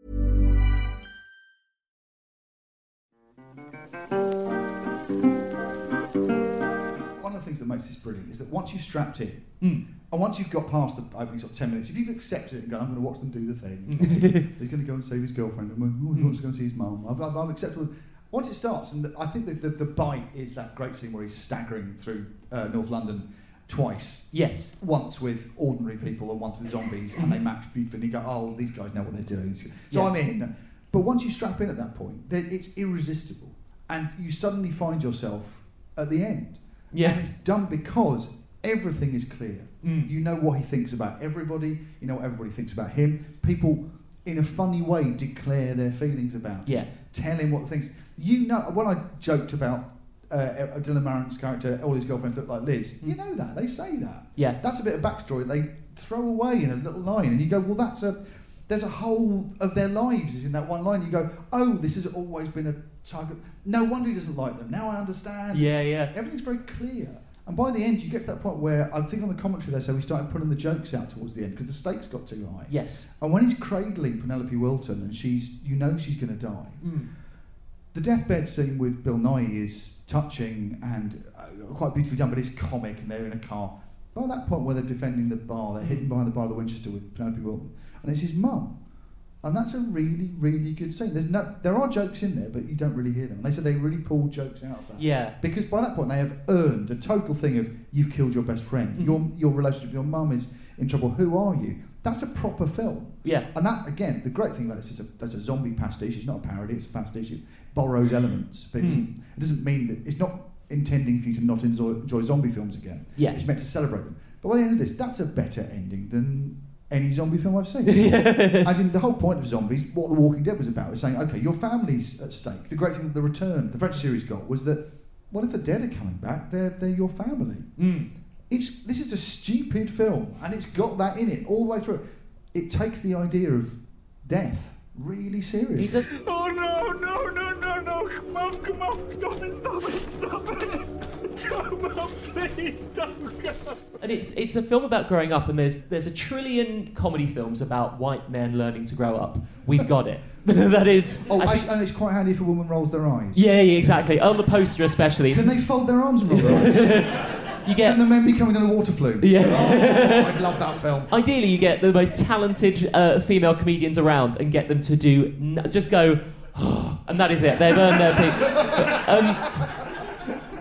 One of the things that makes this brilliant is that once you've strapped in, Mm. and once you've got past the opening sort of ten minutes, if you've accepted it and gone, I'm going to watch them do the thing, he's going to go and save his girlfriend, and oh, he wants to go and see his mum. I've, I've, I've accepted. Once it starts, and the, I think that the, the bite is that great scene where he's staggering through uh, North London twice. Yes. Once with ordinary people and once with zombies, and they match beautifully. And you go, oh, these guys know what they're doing. So Yeah. I'm in. But once you strap in at that point, then it's irresistible, and you suddenly find yourself at the end. Yeah. And it's done because everything is clear. Mm. You know what he thinks about everybody. You know what everybody thinks about him. People, in a funny way, declare their feelings about Yeah. him. Tell him what things. You know, when I joked about uh, Dylan Marant's character, all his girlfriends look like Liz, Mm. you know that. They say that. Yeah. That's a bit of backstory they throw away in a little line. And you go, well, that's a... There's a whole of their lives is in that one line. You go, oh, this has always been a target. No wonder he doesn't like them. Now I understand. Yeah, yeah. Everything's very clear. And by the end, you get to that point where I think on the commentary they say we started putting the jokes out towards the end because the stakes got too high. Yes. And when he's cradling Penelope Wilton and she's, you know, she's going to die. Mm. The deathbed scene with Bill Nighy is touching and uh, quite beautifully done, but it's comic and they're in a car. By that point where they're defending the bar, they're hidden behind the bar of the Winchester with Penelope Wilton, and it's his mum. And that's a really, really good scene. There's no, there are jokes in there, but you don't really hear them. And they said they really pulled jokes out of that. Yeah. Because by that point they have earned a total thing of you've killed your best friend. Mm-hmm. Your your relationship with your mum is in trouble. Who are you? That's a proper film. Yeah. And that, again, the great thing about this is a, there's a zombie pastiche. It's not a parody, it's a pastiche. It borrows elements. But it, doesn't, Mm. it doesn't mean that... It's not intending for you to not enjoy, enjoy zombie films again. Yeah. It's meant to celebrate them. But by the end of this, that's a better ending than any zombie film I've seen. As in, the whole point of zombies, what The Walking Dead was about, was saying, OK, your family's at stake. The great thing that The Return, the French series got, was that, what if the dead are coming back? They're, they're your family. Mm. It's This is a stupid film, and it's got that in it all the way through. It takes the idea of death really seriously. He does. Oh no, no, no, no, no! Come on, come on! Stop it, stop it, stop it! Come on, please, don't go! And it's it's a film about growing up, and there's there's a trillion comedy films about white men learning to grow up. We've got it. That is. Oh, I I, think- and it's quite handy if a woman rolls their eyes. yeah, yeah, exactly. On the poster, especially. Can they fold their arms and roll their eyes? You get. Can the men be coming on a water flume? Yeah. Oh, I'd love that film. Ideally, you get the most talented uh, female comedians around and get them to do n- just go, and that is it. They've earned their pick. Um,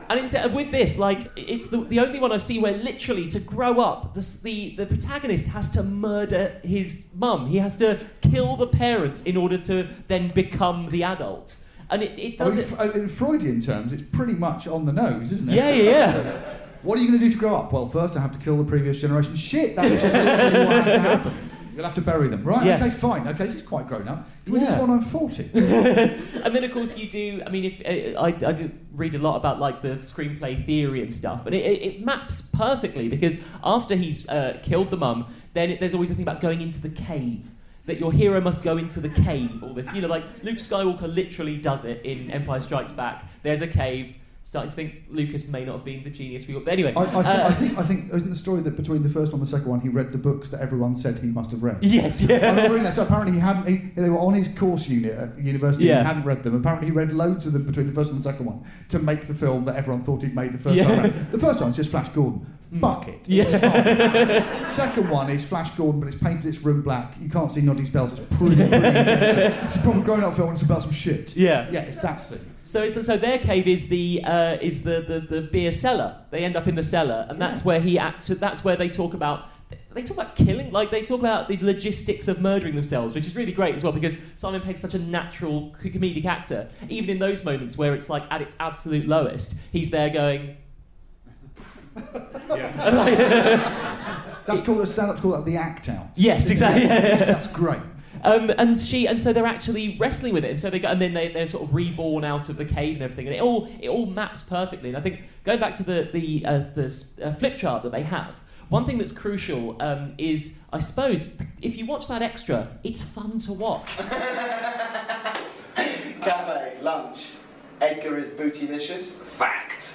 And it's, uh, with this, like, it's the, the only one I've seen where literally to grow up, the, the, the protagonist has to murder his mum. He has to kill the parents in order to then become the adult. And it, it does I mean, it... f- in Freudian terms, it's pretty much on the nose, isn't it? Yeah, yeah, yeah. What are you going to do to grow up? Well, first I have to kill the previous generation. Shit, that's just literally what has to happen. You'll have to bury them. Right, Yes. okay, fine. Okay, this is quite grown up. With Yeah. this one, I'm forty. And then, of course, you do. I mean, if uh, I, I do read a lot about like the screenplay theory and stuff, and it, it, it maps perfectly because after he's uh, killed the mum, then it, there's always a thing about going into the cave. That your hero must go into the cave. All this, you know, like Luke Skywalker literally does it in Empire Strikes Back. There's a cave. Starting to think Lucas may not have been the genius we got. But anyway, I, I, th- uh, I think I think isn't the story that between the first one and the second one he read the books that everyone said he must have read. Yes, yeah. I remember reading that. So apparently he hadn't. He, they were on his course unit at university. Yeah. And he hadn't read them. Apparently he read loads of them between the first and the second one to make the film that everyone thought he'd made the first Yeah. time around. The first one's just Flash Gordon. Fuck it. Yeah. It's fine. Second one is Flash Gordon, but it's painted its room black. You can't see Noddy's bells. It's pretty, pretty intense. It's a proper grown-up film and it's about some shit. Yeah. Yeah, it's that scene. So, it's, so their cave is the uh, is the, the, the beer cellar. They end up in the cellar, and that's where he acts. That's where they talk about they talk about killing. Like they talk about the logistics of murdering themselves, which is really great as well because Simon Pegg's such a natural c- comedic actor. Even in those moments where it's like at its absolute lowest, he's there going. That's called a stand-up's called the act out. Yes, exactly. The act out's great. Um, and she and so they're actually wrestling with it, and so they go, and then they, they're sort of reborn out of the cave and everything, and it all it all maps perfectly. And I think going back to the the uh, the uh, flip chart that they have, one thing that's crucial um, is I suppose if you watch that extra, it's fun to watch. Cafe, lunch. Edgar is bootylicious. Fact.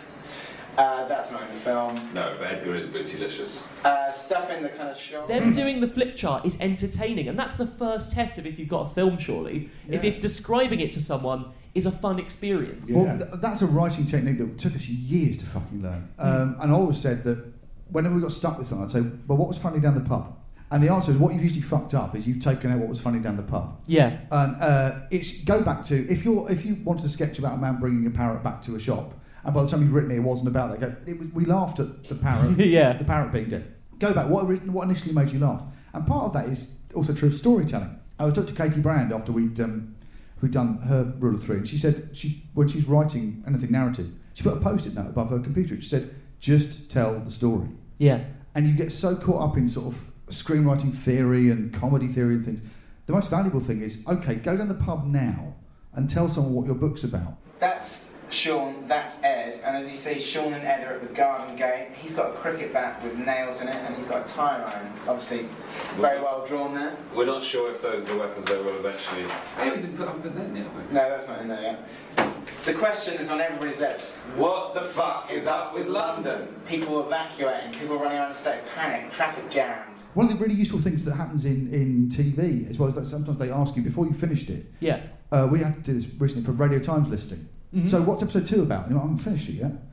Uh, that's not in the film. No, but Edgar is bootylicious. Uh, stuff in the kind of shop. Them doing the flip chart is entertaining, and that's the first test of if you've got a film, surely, is Yeah. if describing it to someone is a fun experience. Well, th- that's a writing technique that took us years to fucking learn. Um, and I always said that whenever we got stuck with something, I'd say, well, what was funny down the pub? And the answer is what you've usually fucked up is you've taken out what was funny down the pub. Yeah. And uh, it's go back to if you're if you wanted a sketch about a man bringing a parrot back to a shop, and by the time you'd written it, it wasn't about that. Go, it was, we laughed at the parrot. Yeah. The parrot being dead. Go back. What ori- what initially made you laugh? And part of that is also true of storytelling. I was talking to Katie Brand after we'd um, we'd done her rule of three, and she said she when she's writing anything narrative, she put a post-it note above her computer. She said, "Just tell the story." Yeah. And you get so caught up in sort of screenwriting theory and comedy theory and things. The most valuable thing is, okay, go down the pub now and tell someone what your book's about. That's Sean, that's Ed, and as you see, Sean and Ed are at the garden gate. He's got a cricket bat with nails in it, and he's got a tire iron. Obviously, very well drawn there. We're not sure if those are the weapons they will eventually... Hey, we didn't put up in there yet, have we? No, that's not in there yet. The question is on everybody's lips. What the fuck is up with London? People evacuating, people running around the state, panic, traffic jams. One of the really useful things that happens in, in T V, as well as that sometimes they ask you before you finished it. Yeah. Uh, we had to do this recently for Radio Times listing. Mhm. So what's episode two about? And you're like, I haven't finished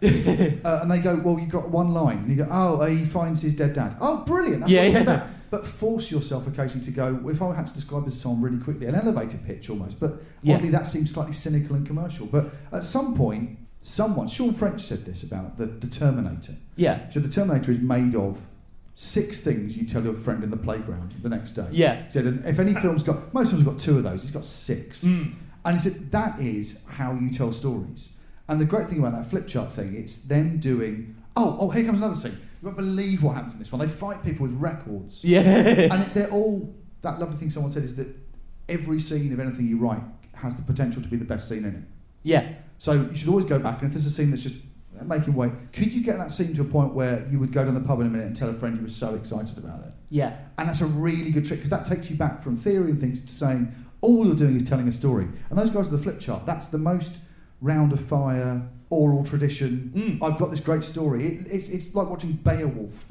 it yet. uh, and they go, well, you've got one line. And you go, oh, uh, he finds his dead dad. Oh, brilliant. That's Yeah, what it's yeah. about. But force yourself occasionally to go, well, if I had to describe this song really quickly, an elevator pitch almost. But Yeah. oddly, that seems slightly cynical and commercial. But at some point, someone, Sean French said this about the, the Terminator. Yeah. So the Terminator is made of six things you tell your friend in the playground the next day. Yeah. He said, and if any film's got, most films have got two of those, he's got six. Mm. And he said, that is how you tell stories. And the great thing about that flip chart thing, it's them doing, oh, oh, here comes another scene. You won't believe what happens in this one. They fight people with records. Yeah. And it, they're all, that lovely thing someone said is that every scene of anything you write has the potential to be the best scene in it. Yeah. So you should always go back, and if there's a scene that's just making way, could you get that scene to a point where you would go down the pub in a minute and tell a friend you were so excited about it? Yeah. And that's a really good trick, because that takes you back from theory and things to saying, all you're doing is telling a story. And those guys with the flip chart, that's the most round of fire, oral tradition. Mm. I've got this great story. It, it's, it's like watching Beowulf,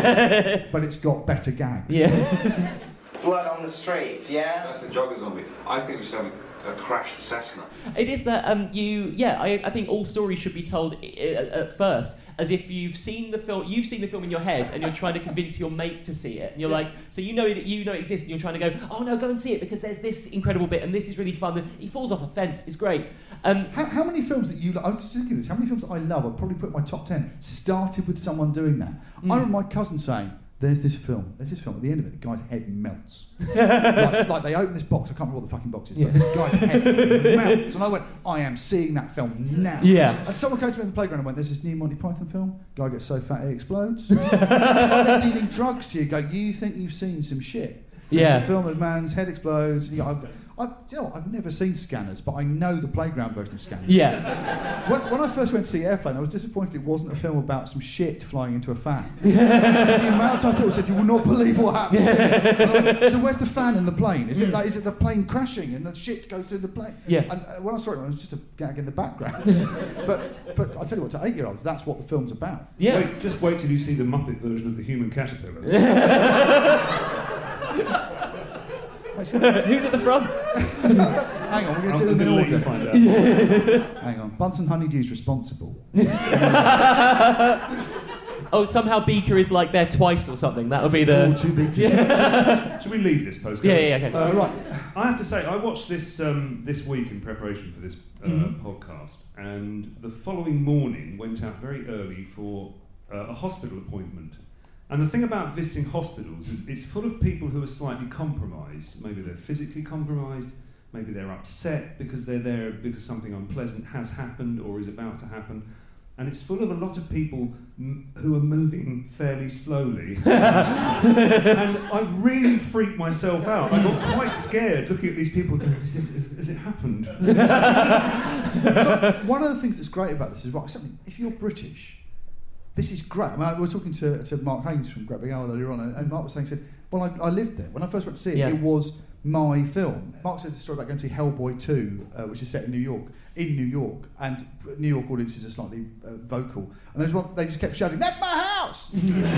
but it's got better gags. Yeah. Blood on the streets, yeah? That's the jogger zombie. I think we should have a crashed Cessna. It is that um, you, yeah. I, I think all stories should be told I- I- at first, as if you've seen the film. You've seen the film in your head, and you're trying to convince your mate to see it. And you're like, so you know it, you know it exists, and you're trying to go, oh no, go and see it because there's this incredible bit, and this is really fun. And he falls off a fence. It's great. Um, how, how many films that you? I was just thinking of this. How many films that I love? I'd probably put in my top ten. Started with someone doing that. Mm. I remember my cousin saying, There's this film. There's this film. At the end of it, the guy's head melts. like, like they open this box. I can't remember what the fucking box is. Yeah. But this guy's head melts. And I went, I am seeing that film now. Yeah. And someone came to me in the playground and went, there's this new Monty Python film. Guy gets so fat he explodes. It's like they're dealing drugs to you. Go, you think you've seen some shit. Yeah. It's a film of man's head explodes. And you go, I, do you know what? I've never seen Scanners, but I know the playground version of Scanners. Yeah. When, when I first went to see Airplane, I was disappointed it wasn't a film about some shit flying into a fan. Yeah. The amount of times people said, you will not believe what happened. Went, so where's the fan in the plane? Is it like, is it the plane crashing and the shit goes through the plane? Yeah. And uh, when I saw it, it was just a gag in the background. but but I tell you what, to eight-year-olds, that's what the film's about. Yeah. Wait, just wait till you see the Muppet version of the Human Caterpillar. Who's at the front? Hang on, we're going to do them in let order. you find out. Hang on. Bunsen Honeydew's responsible. Oh, somehow Beaker is like there twice or something. That would be the. Oh, two Beakers. Yeah. Should we leave this postcard? Yeah, yeah, yeah, okay. Uh, right. I have to say, I watched this um, this week in preparation for this uh, Mm-hmm. podcast, and the following morning went out very early for uh, a hospital appointment. And the thing about visiting hospitals is it's full of people who are slightly compromised. Maybe they're physically compromised, maybe they're upset because they're there because something unpleasant has happened or is about to happen. And it's full of a lot of people m- who are moving fairly slowly. And I really freaked myself out. I got quite scared looking at these people going, has, this, has it happened? Look, one of the things that's great about this is, right, something, if you're British, this is great. I mean, we were talking to, to Mark Haynes from Great Big Owl earlier on, and, and Mark was saying, said, well, I, I lived there. When I first went to see it, Yeah. it was my film. Mark said the story about going to see Hellboy two, uh, which is set in New York, in New York, and New York audiences are slightly uh, vocal. And there's one, they just kept shouting, that's my house!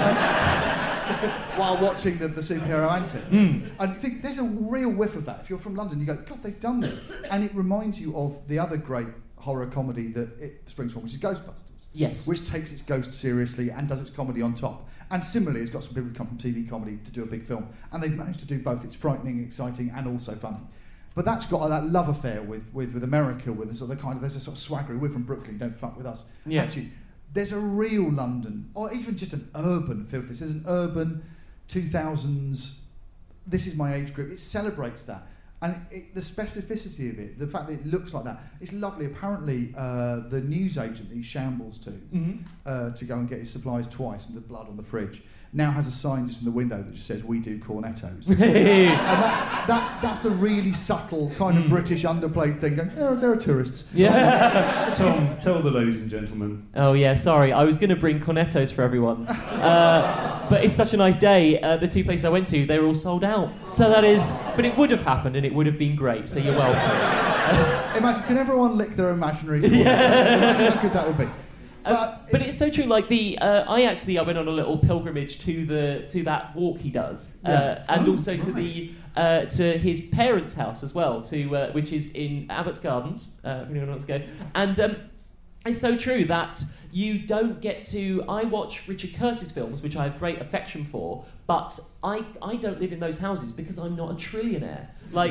um, while watching the, the superhero antics. Mm. And you think, there's a real whiff of that. If you're from London, you go, God, they've done this. And it reminds you of the other great horror comedy that it springs from, which is Ghostbusters. Yes. Which takes its ghost seriously and does its comedy on top. And similarly, it's got some people who come from T V comedy to do a big film. And they've managed to do both. It's frightening, exciting, and also funny. But that's got that love affair with, with, with America, with a sort of kind of, there's a sort of swaggery. We're from Brooklyn, don't fuck with us. Yeah. Actually, there's a real London, or even just an urban feel to this. There's an urban two thousands, this is my age group. It celebrates that. And it, it, the specificity of it, the fact that it looks like that, it's lovely. Apparently, uh, the newsagent that he shambles to Mm-hmm. uh, to go and get his supplies twice and the blood on the fridge now has a sign just in the window that just says, we do cornettos. And that, that's, that's the really subtle kind of Mm. British underplayed thing. Going, there, are, there are tourists. Yeah. Tom, tell the ladies and gentlemen. Oh yeah, sorry. I was going to bring cornettos for everyone, uh, but it's such a nice day. Uh, the two places I went to, they were all sold out. So that is, but it would have happened and it would have been great. So you're welcome. Imagine, can everyone lick their imaginary cornetto? Yeah. Imagine how good that would be. Um, but it's so true. Like the, uh, I actually I went on a little pilgrimage to the to that walk he does, uh, Yeah. and Oh, also to the uh, to his parents' house as well, to uh, which is in Abbott's Gardens. Uh, if anyone wants to go, and um, it's so true that you don't get to. I watch Richard Curtis films, which I have great affection for, but I I don't live in those houses because I'm not a trillionaire. Like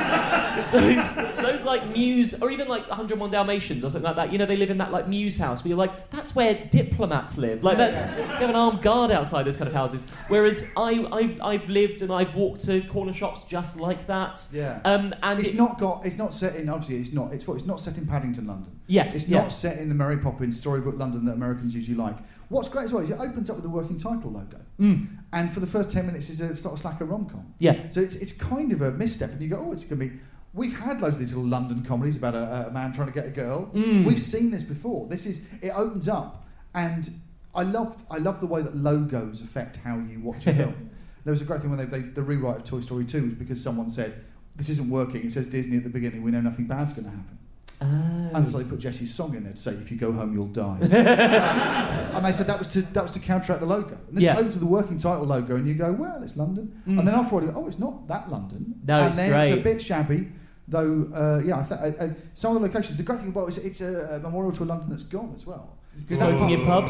those, those like Muse, or even like one oh one Dalmatians or something like that. You know, they live in that like Muse house where you're like, that's where diplomats live. Like that's you have an armed guard outside those kind of houses. Whereas I, I I've lived and I've walked to corner shops just like that. Yeah. Um, and it's it, not got. It's not set in. Obviously, it's not. It's it's not set in Paddington, London. Yes. It's yeah. not set in the Mary Poppins storybook London that Americans usually like. What's great as well is it opens up with the working title logo, Mm. and for the first ten minutes is a sort of slacker rom-com. Yeah. So it's it's kind of a misstep, and you go, oh, it's going to be. We've had loads of these little London comedies about a, a man trying to get a girl. Mm. We've seen this before. This is it opens up, and I love I love the way that logos affect how you watch a film. There was a great thing when they, they the rewrite of Toy Story two was because someone said this isn't working. It says Disney at the beginning. We know nothing bad's going to happen. Oh. And so they put Jesse's song in there to say, "If you go home, you'll die." uh, and they said that was to that was to counteract the logo. And this Yeah. opens with the working title logo, and you go, "Well, it's London." Mm. And then after a while, you go, "Oh, it's not that London." No, and it's then great. it's a bit shabby, Though, uh, yeah, I th- uh, uh, some of the locations. The great thing about it is it's a, a memorial to a London that's gone as well. Smoking in pubs.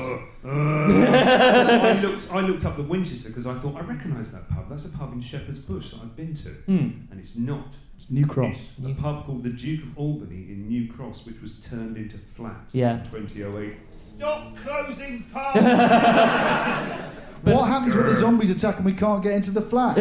I looked. I looked up the Winchester because I thought I recognise that pub. That's a pub in Shepherd's Bush that I've been to, Mm. and it's not. It's New Cross. It's a pub called the Duke of Albany in New Cross, which was turned into flats Yeah. in twenty oh eight. Stop closing pubs! What happens when the zombies attack and we can't get into the flats?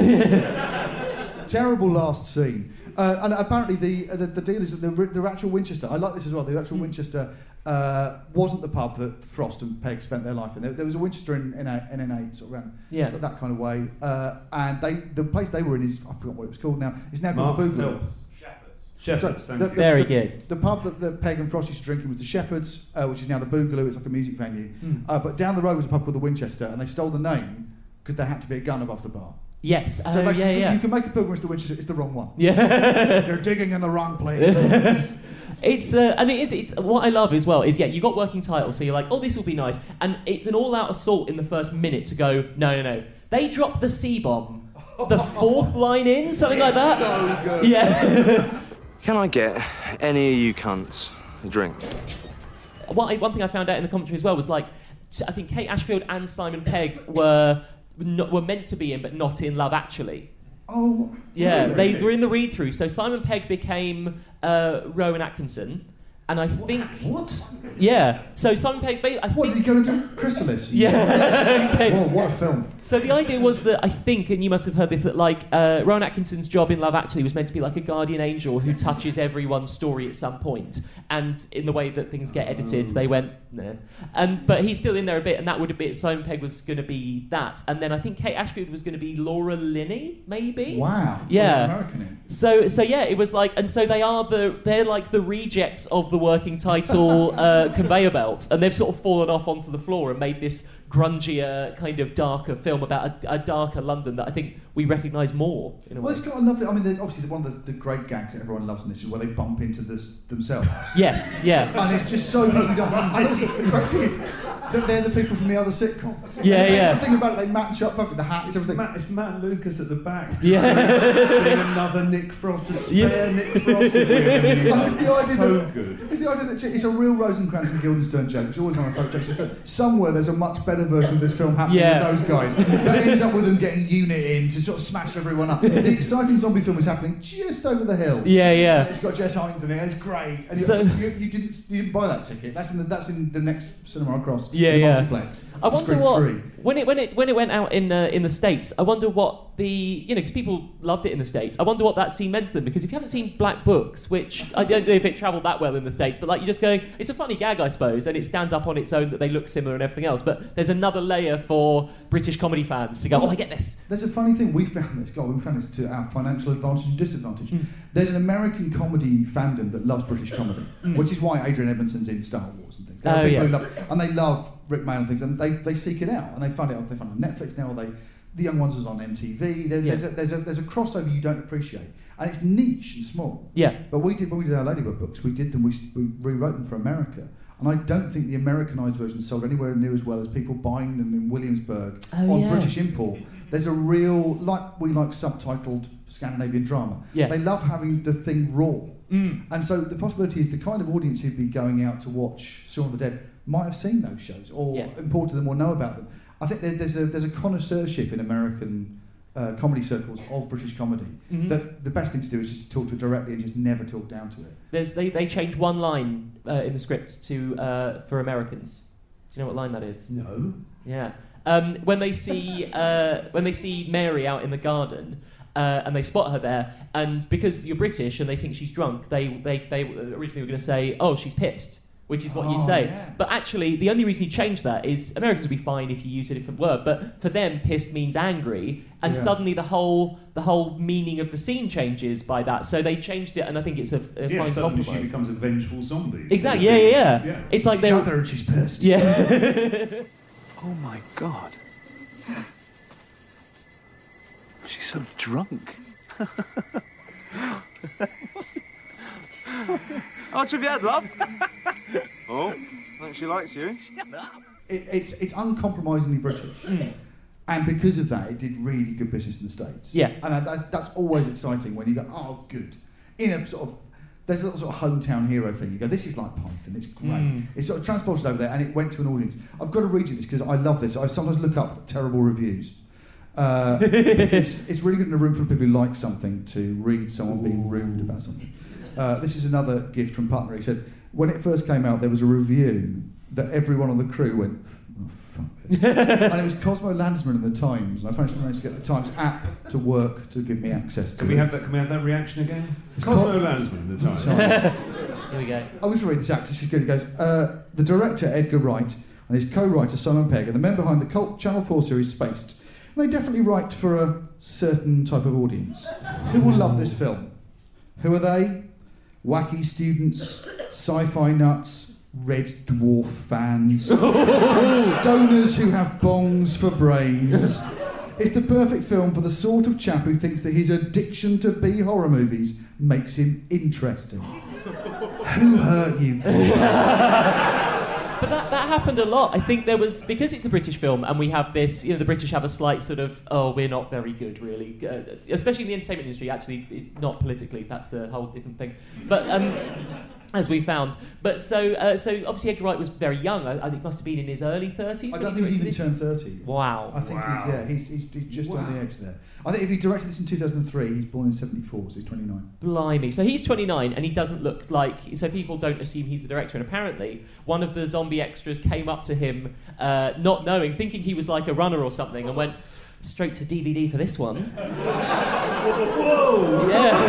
Terrible last scene. Uh, and apparently the, uh, the the deal is that the, the actual Winchester, I like this as well, the actual mm. Winchester uh, wasn't the pub that Frost and Peg spent their life in. There, there was a Winchester in, in, a, in N eight, sort of around yeah. that, that kind of way. Uh, and they the place they were in is, I forgot what it was called now, it's now Mark, called the Boogaloo. help. Shepherds, so thank the, you. the, Very the, good. The pub that, that Peg and Frost used to drink in was the Shepherds, uh, which is now the Boogaloo. It's like a music venue. Mm. Uh, but down the road was a pub called the Winchester, and they stole the name because there had to be a gun above the bar. Yes. So Oh, basically, yeah, yeah. you can make a pilgrimage to Winchester. It's the wrong one. Yeah. They're digging in the wrong place. It's uh, and it is. It's what I love as well is yeah, you got working titles, so you're like, oh, this will be nice, and it's an all-out assault in the first minute to go, no, no, no. They dropped the C bomb, the fourth line in, something like that. So good. Yeah. Can I get any of you cunts a drink? What I, one thing I found out in the commentary as well was like, I think Kate Ashfield and Simon Pegg were not, were meant to be in, but not in Love Actually. Oh. Yeah, really? they were in the read-through. So Simon Pegg became uh, Rowan Atkinson, and I think what? Yeah. So Simon Pegg, I what think, did he go into Chrysalis? Yeah. Okay. Whoa, what a film! So the idea was that I think, and you must have heard this, that like uh, Rowan Atkinson's job in Love Actually was meant to be like a guardian angel who touches everyone's story at some point. And in the way that things get edited, they went nah. And but he's still in there a bit, and that would have been Simon Pegg was going to be that, and then I think Kate Ashfield was going to be Laura Linney, maybe. Wow. Yeah. American in. So so yeah, it was like, and so they are the they're like the rejects of the working title uh, conveyor belt, and they've sort of fallen off onto the floor and made this grungier, kind of darker film about a, a darker London that I think we recognise more in a Well, way. it's got a lovely. I mean, there's obviously one of the, the great gags that everyone loves in this is where they bump into this themselves. Yes, yeah. And it's just so beautifully done. And also, the great thing is that they're the people from the other sitcoms. Yeah, yeah. The thing about it, they match up perfectly. The hats, It's everything. Matt, it's Matt Lucas at the back. Yeah. Being another Nick Frost, a spare Yeah. Nick Frost. And it's the idea so that, good. It's the idea that it's a real Rosencrantz and Guildenstern joke, which is always one of my favourite jokes. Is that somewhere there's a much better version of this film happening Yeah. with those guys. That ends up with them getting unit in to sort of smash everyone up. The exciting zombie film is happening just over the hill. Yeah, yeah. And it's got Jess Hines in it, and it's great. And So- you, you, you didn't you didn't buy that ticket. That's in the that's in the next cinema across. Yeah, the yeah. multiplex. I It's wonder screen what free. when it when it when it went out in uh, in the States. I wonder what the you know because people loved it in the States. I wonder what that scene meant to them, because if you haven't seen Black Books, which I don't know if it travelled that well in the States, but like you're just going, it's a funny gag, I suppose, and it stands up on its own that they look similar and everything else. But there's another layer for British comedy fans to go, oh, I get this. There's a funny thing, we found this, God, we found this to our financial advantage and disadvantage. Mm. There's an American comedy fandom that loves British comedy, Mm. which is why Adrian Edmondson's in Star Wars and things. There Oh, are people yeah. who love, and they love Rick Mayall and things, and they, they seek it out, and they find it on, they find it on Netflix now, or they, the Young Ones is on M T V. There, there's, Yeah. a, there's, a, there's a crossover you don't appreciate, and it's niche and small. Yeah. But we did, when we did our Ladybird books, we did them, we, we rewrote them for America. And I don't think the Americanized version sold anywhere near as well as people buying them in Williamsburg Oh, on yeah. British import. There's a real, like we like subtitled Scandinavian drama. Yeah. They love having the thing raw. Mm. And so the possibility is the kind of audience who'd be going out to watch Shaun of the Dead might have seen those shows or Yeah. imported them or know about them. I think there, there's a there's a connoisseurship in American uh, comedy circles of British comedy Mhm. that the best thing to do is just to talk to it directly and just never talk down to it. There's they they changed one line uh, in the script to uh, for Americans. Do you know what line that is? No. Yeah. Um, when they see uh, when they see Mary out in the garden. Uh, and they spot her there, and because you're British and they think she's drunk, they they, they originally were going to say, "Oh, she's pissed," which is what you'd Oh, say. yeah. But actually, the only reason you change that is Americans would be fine if you use a different word, but for them, pissed means angry, and Yeah. suddenly the whole the whole meaning of the scene changes by that. So they changed it, and I think it's a, a Yeah, fine suddenly compromise. she becomes a vengeful zombie. Exactly. Yeah, yeah, yeah. Yeah. It's like She's they're out there and she's pissed. yeah. Oh my god. She's so drunk. How'd you get, love? Oh, think she likes you. It, it's it's uncompromisingly British. And because of that, it did really good business in the States. Yeah. And that's, that's always exciting when you go, oh, good. in a sort of, there's a little sort of hometown hero thing. You go, this is like Python, it's great. Mm. It's sort of transported over there, and it went to an audience. I've got to read you this because I love this. I sometimes look up terrible reviews. Uh, because it's really good in a room full of people who like something to read someone being rude about something. Uh, this is another gift from Putney. He said, when it first came out, there was a review that everyone on the crew went, oh, fuck this. And it was Cosmo Landsman in the Times, and I finally managed to get the Times app to work to give me access to Can it. we have that? Can we have that reaction again? It's Cosmo Co- Landsman in the Times. Here we go. I'm going to read this out. This is good. It goes, uh, the director, Edgar Wright, and his co-writer, Simon Pegg, are the men behind the cult Channel four series Spaced. And they definitely write for a certain type of audience who will love this film. Who are they? Wacky students, sci-fi nuts, Red Dwarf fans, and stoners who have bongs for brains. It's the perfect film for the sort of chap who thinks that his addiction to B horror movies makes him interesting. Who hurt you? But that, that happened a lot. I think there was, because it's a British film and we have this, you know, the British have a slight sort of, oh, we're not very good, really. Uh, especially in the entertainment industry, actually, it, not politically, that's a whole different thing. But, um, as we found. But so, uh, so obviously Edgar Wright was very young. I, I think he must have been in his early thirties. I don't think he even turned thirty. Wow. I think wow. he's, yeah, he's, he's, he's just wow. on the edge there. I think if he directed this in two thousand three, he's born in seventy-four, so he's twenty-nine. Blimey. So he's twenty-nine and he doesn't look like... So people don't assume he's the director. And apparently one of the zombie extras came up to him uh, not knowing, thinking he was like a runner or something, and went, straight to D V D for this one. Whoa!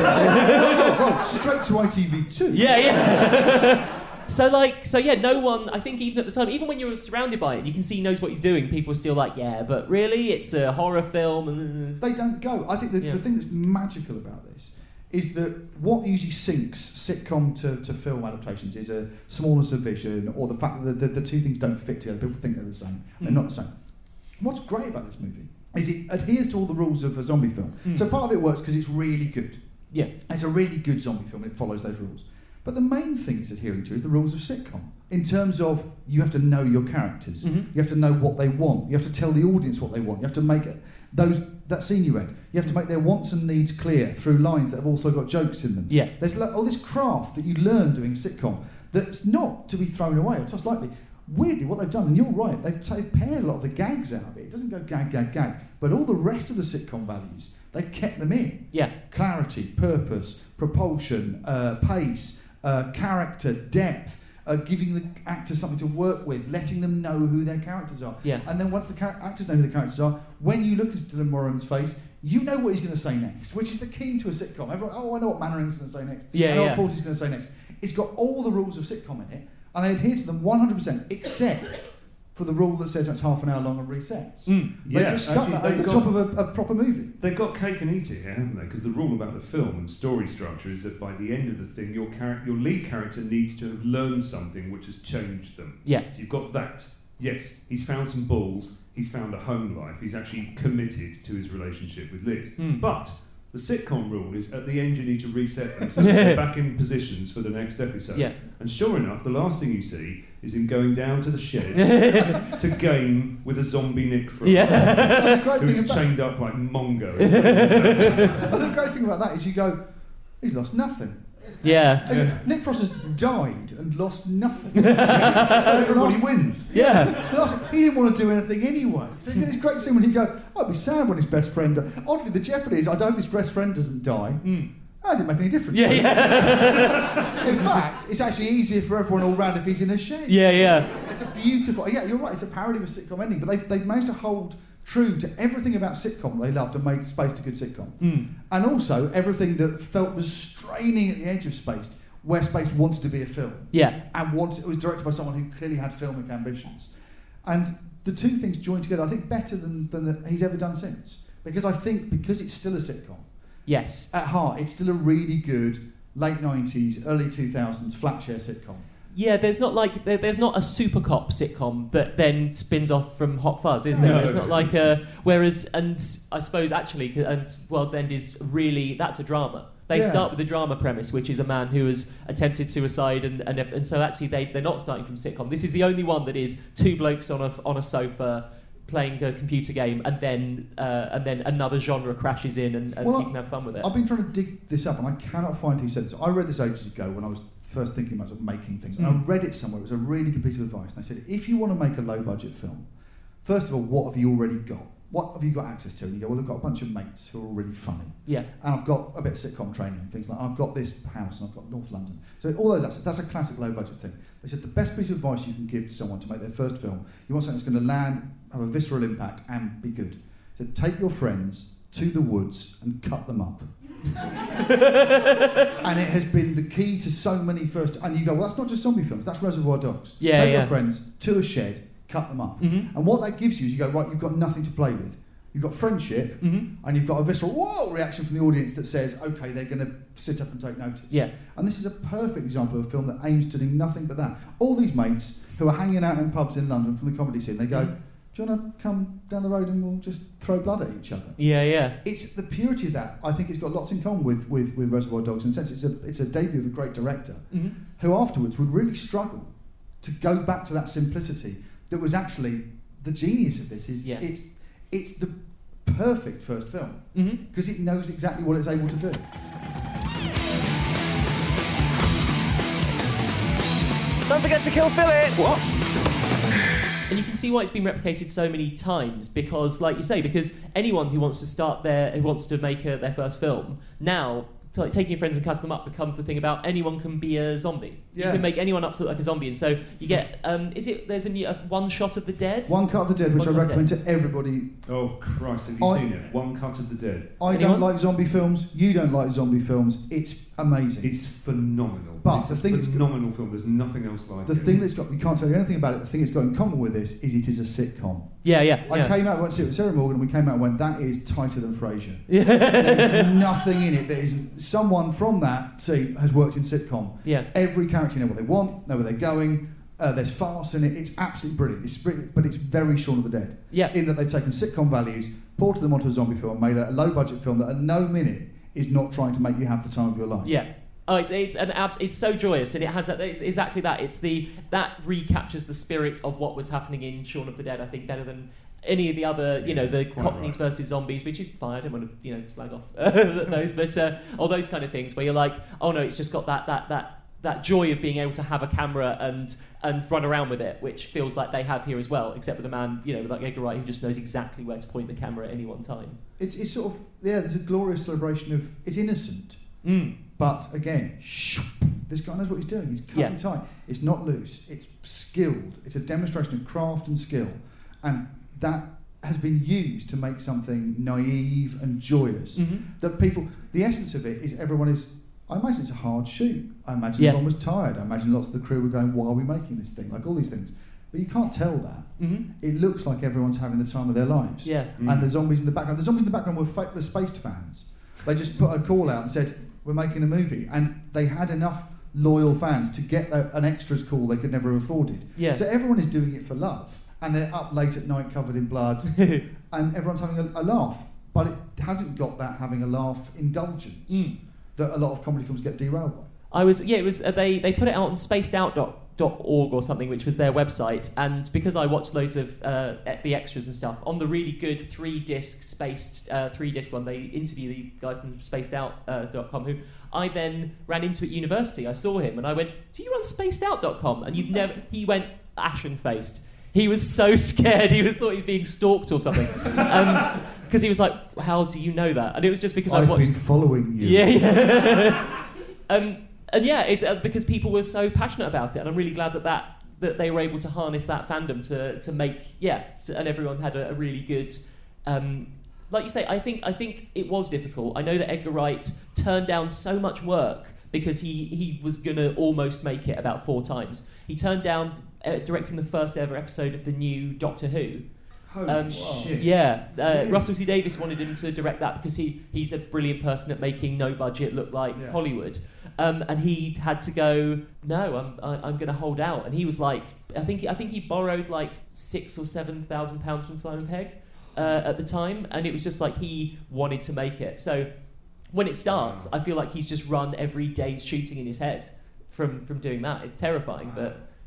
Yeah. Straight to I T V two. Yeah, yeah. So like, so yeah, no one, I think even at the time, even when you're surrounded by it, you can see he knows what he's doing, people are still like, yeah, but really, it's a horror film. And they don't go. I think the, yeah. the thing that's magical about this is that what usually sinks sitcom to, to film adaptations is a smallness of vision, or the fact that the, the, the two things don't fit together. People think they're the same. They're Mm. not the same. What's great about this movie is it adheres to all the rules of a zombie film. Mm. So part of it works because it's really good. Yeah. It's a really good zombie film and it follows those rules. But the main thing it's adhering to is the rules of sitcom. In terms of, you have to know your characters. Mhm. You have to know what they want. You have to tell the audience what they want. You have to make it, those that scene you read, you have to make their wants and needs clear through lines that have also got jokes in them. Yeah. There's lo- all this craft that you learn doing a sitcom that's not to be thrown away, or just lightly. Weirdly, what they've done, and you're right, they've, t- they've pared a lot of the gags out of it. It doesn't go gag, gag, gag. But all the rest of the sitcom values, they've kept them in. Yeah. Clarity, purpose, propulsion, uh, pace, uh, character, depth, uh, giving the actors something to work with, letting them know who their characters are. Yeah. And then once the char- actors know who the characters are, when you look into Dylan Moran's face, you know what he's going to say next, which is the key to a sitcom. Everyone, oh, I know what Mannering's going to say next. Yeah, I know yeah. what Forty's going to say next. It's got all the rules of sitcom in it, and they adhere to them one hundred percent, except for the rule that says it's half an hour long and resets. Mm. They Yeah, just stuck actually, that over they've the got- top of a, a proper movie. They've got cake and eat it here, haven't they? Because the rule about the film and story structure is that by the end of the thing, your char- your lead character needs to have learned something which has changed them. Yeah. So you've got that. Yes, he's found some balls. He's found a home life. He's actually committed to his relationship with Liz. Mm. But the sitcom rule is at the end you need to reset them so that they're back in positions for the next episode. Yeah. And sure enough, the last thing you see is him going down to the shed to game with a zombie Nick Frost, And the great thing who's about- chained up like Mongo. And the great thing about that is you go, he's lost nothing. Yeah. As in, Nick Frost has died and lost nothing. So the everybody last- wins. Yeah. The last- he didn't want to do anything anyway. So it's this great scene when he go, I'd be sad when his best friend died. Oddly, the jeopardy is, I hope his best friend doesn't die. Mm. That didn't make any difference. Yeah, yeah. In fact, it's actually easier for everyone all round if he's in a shed. Yeah, yeah. It's a beautiful... Yeah, you're right, it's a parody of a sitcom ending, but they've, they've managed to hold true to everything about sitcom they loved and made Spaced a good sitcom. Mm. And also everything that felt was straining at the edge of Spaced, where Spaced wanted to be a film. Yeah. And wanted, it was directed by someone who clearly had filmic ambitions. And the two things joined together, I think, better than, than he's ever done since. Because I think, because it's still a sitcom, Yes. at heart, it's still a really good late nineties, early two thousands flat share sitcom. Yeah, there's not like there, there's not a super cop sitcom that then spins off from Hot Fuzz, is there? No. It's not like a whereas, and I suppose actually, c- and World's End is really that's a drama. They Yeah. start with the drama premise, which is a man who has attempted suicide, and and, if, and so actually they they're not starting from sitcom. This is the only one that is two blokes on a on a sofa playing a computer game, and then uh, and then another genre crashes in, and, and Well, you can have fun with it. I've been trying to dig this up, and I cannot find who said this. I read this ages ago when I was first thinking about sort of making things. And Mm. I read it somewhere. It was a really good piece of advice. And they said, if you want to make a low-budget film, first of all, what have you already got? What have you got access to? And you go, well, I've got a bunch of mates who are already funny. Yeah. And I've got a bit of sitcom training and things like that. I've got this house and I've got North London. So all those assets, that's a classic low-budget thing. They said the best piece of advice you can give to someone to make their first film, you want something that's going to land, have a visceral impact, and be good. So take your friends to the woods and cut them up. And it has been the key to so many first... And you go, well, that's not just zombie films, that's Reservoir Dogs. Yeah, Take yeah. your friends to a shed, cut them up. Mhm. And what that gives you is you go, right, you've got nothing to play with. You've got friendship, Mhm. and you've got a visceral whoa reaction from the audience that says, okay, they're going to sit up and take notice. Yeah. And this is a perfect example of a film that aims to do nothing but that. All these mates who are hanging out in pubs in London from the comedy scene, they go, do you want to come down the road and we'll just throw blood at each other? Yeah, yeah. It's the purity of that. I think it's got lots in common with, with, with Reservoir Dogs in the sense it's a, it's a debut of a great director Mhm. who afterwards would really struggle to go back to that simplicity that was actually the genius of this. Is Yeah. it's it's the perfect first film Mhm. because it knows exactly what it's able to do. Don't forget to kill Philip! What? And you can see why it's been replicated so many times because, like you say, because anyone who wants to start their, who wants to make a, their first film, now t- like, taking your friends and cutting them up becomes the thing about anyone can be a zombie. Yeah. You can make anyone up to look like a zombie, and so you get, um, is it, there's a, new, a one shot of the dead? One Cut of the Dead, which One I Cut of the recommend Dead. to everybody. Oh Christ, have you I- seen it? One Cut of the Dead. I don't like zombie films. You don't like zombie films. It's amazing. It's phenomenal. But it's the a thing that's phenomenal film. There's nothing else like The it. thing that's got, you can't tell you anything about it, the thing it's got in common with this is it is a sitcom. Yeah, yeah. I yeah. came out and went to see it with Sarah Morgan and we came out and went, that is tighter than Frasier. Yeah. There's nothing in it that isn't, someone from that scene has worked in sitcom. Yeah. Every character, you know what they want, know where they're going, uh, there's farce in it, it's absolutely brilliant, it's brilliant, but it's very Shaun of the Dead. Yeah. In that they've taken sitcom values, ported them onto a zombie film, made a low budget film that at no minute is not trying to make you have the time of your life. Yeah. Oh, it's it's an abs- it's so joyous, and it has that. It's exactly that. It's the that recaptures the spirit of what was happening in Shaun of the Dead. I think better than any of the other, you know, the Cockneys versus zombies, which is fine. I don't want to, you know, slag off those, but uh, all those kind of things where you're like, oh no, it's just got that that that that joy of being able to have a camera and and run around with it, which feels like they have here as well, except with a man, you know, like Edgar Wright, who just knows exactly where to point the camera at any one time. It's it's sort of, yeah, there's a glorious celebration of, it's innocent. Mm. But again, this guy knows what he's doing. He's cutting Yeah. tight. It's not loose. It's skilled. It's a demonstration of craft and skill. And that has been used to make something naive and joyous. Mhm. That people, the essence of it is everyone is, I imagine it's a hard shoot. I imagine Yeah. everyone was tired. I imagine lots of the crew were going, why are we making this thing? Like all these things. But you can't tell that. Mhm. It looks like everyone's having the time of their lives. Yeah. And Mm. the zombies in the background, the zombies in the background were, fa- were Spaced fans. They just put a call out and said, we're making a movie. And they had enough loyal fans to get a, an extras call they could never have afforded. Yeah. So everyone is doing it for love. And they're up late at night covered in blood. And everyone's having a, a laugh. But it hasn't got that having a laugh indulgence Mm. that a lot of comedy films get derailed by. I was yeah, it was uh, they they put it out on spaced out dot org or something, which was their website, and because I watched loads of uh, the extras and stuff on the really good three disc spaced uh, three disc one, they interview the guy from spaced out dot com who I then ran into at university. I saw him and I went, "Do you run spaced out dot com?" And you've never. He went ashen faced. He was so scared. He was thought he was being stalked or something. Um, because he was like, "How do you know that?" And it was just because I've I watched. been following you. Yeah, yeah. um, and yeah, it's uh, because people were so passionate about it, and I'm really glad that, that that they were able to harness that fandom to to make yeah, to, and everyone had a, a really good. Um, like you say, I think I think it was difficult. I know that Edgar Wright turned down so much work because he he was gonna almost make it about four times. He turned down uh, directing the first ever episode of the new Doctor Who. Holy Um, shit. Yeah, uh, Really? Russell T Davies wanted him to direct that because he, he's a brilliant person at making no budget look like Yeah. Hollywood, um, and he had to go. No, I'm I, I'm going to hold out, and he was like, I think I think he borrowed like six or seven thousand pounds from Simon Pegg uh, at the time, and it was just like he wanted to make it. So when it starts, I feel like he's just run every day's shooting in his head from from doing that. It's terrifying, but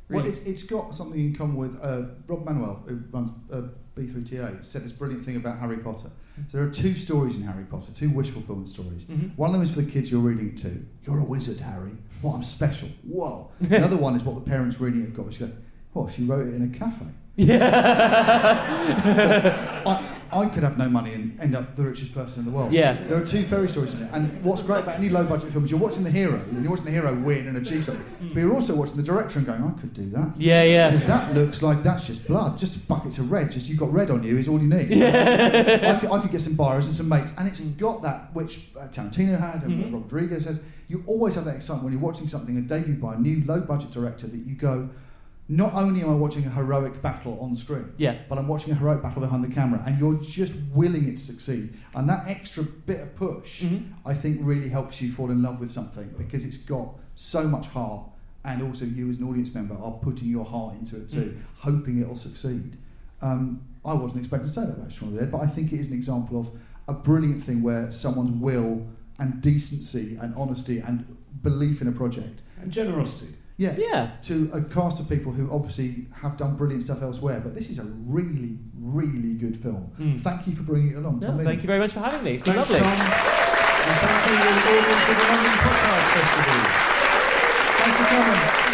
Well, Really? it's, it's got something in common with uh, Rob Manuel, who runs uh, B three T A, said this brilliant thing about Harry Potter. So there are two stories in Harry Potter, two wish fulfillment stories. Mhm. One of them is for the kids you're reading it to. You're a wizard, Harry. What, I'm special. Whoa. The other one is what the parents reading it have got, which go, what, she wrote it in a cafe? Yeah. I, I could have no money and end up the richest person in the world. Yeah. There are two fairy stories in it. And what's great about any low-budget film is you're watching the hero, and you're watching the hero win and achieve something, but you're also watching the director and going, I could do that. Yeah, yeah. Because that looks like that's just blood, just buckets of red, just you've got red on you is all you need. Yeah. I, could, I could get some buyers and some mates, and it's got that, which uh, Tarantino had, and Mhm. Rodriguez has. You always have that excitement when you're watching something, a debut by a new low-budget director, that you go, not only am I watching a heroic battle on screen, Yeah. but I'm watching a heroic battle behind the camera, and you're just willing it to succeed. And that extra bit of push, Mhm. I think, really helps you fall in love with something, because it's got so much heart, and also you as an audience member are putting your heart into it too, Mm. hoping it'll succeed. Um, I wasn't expecting to say that about Shaun of the Dead, but I think it is an example of a brilliant thing where someone's will and decency and honesty and belief in a project. And generosity. Yeah. Yeah. To a cast of people who obviously have done brilliant stuff elsewhere, but this is a really, really good film. Mm. Thank you for bringing it along. No, Tom thank Lehman. you very much for having me. It's been Thanks, lovely. Tom. And thank you, the audience of the London Podcast Festival. Thanks for coming.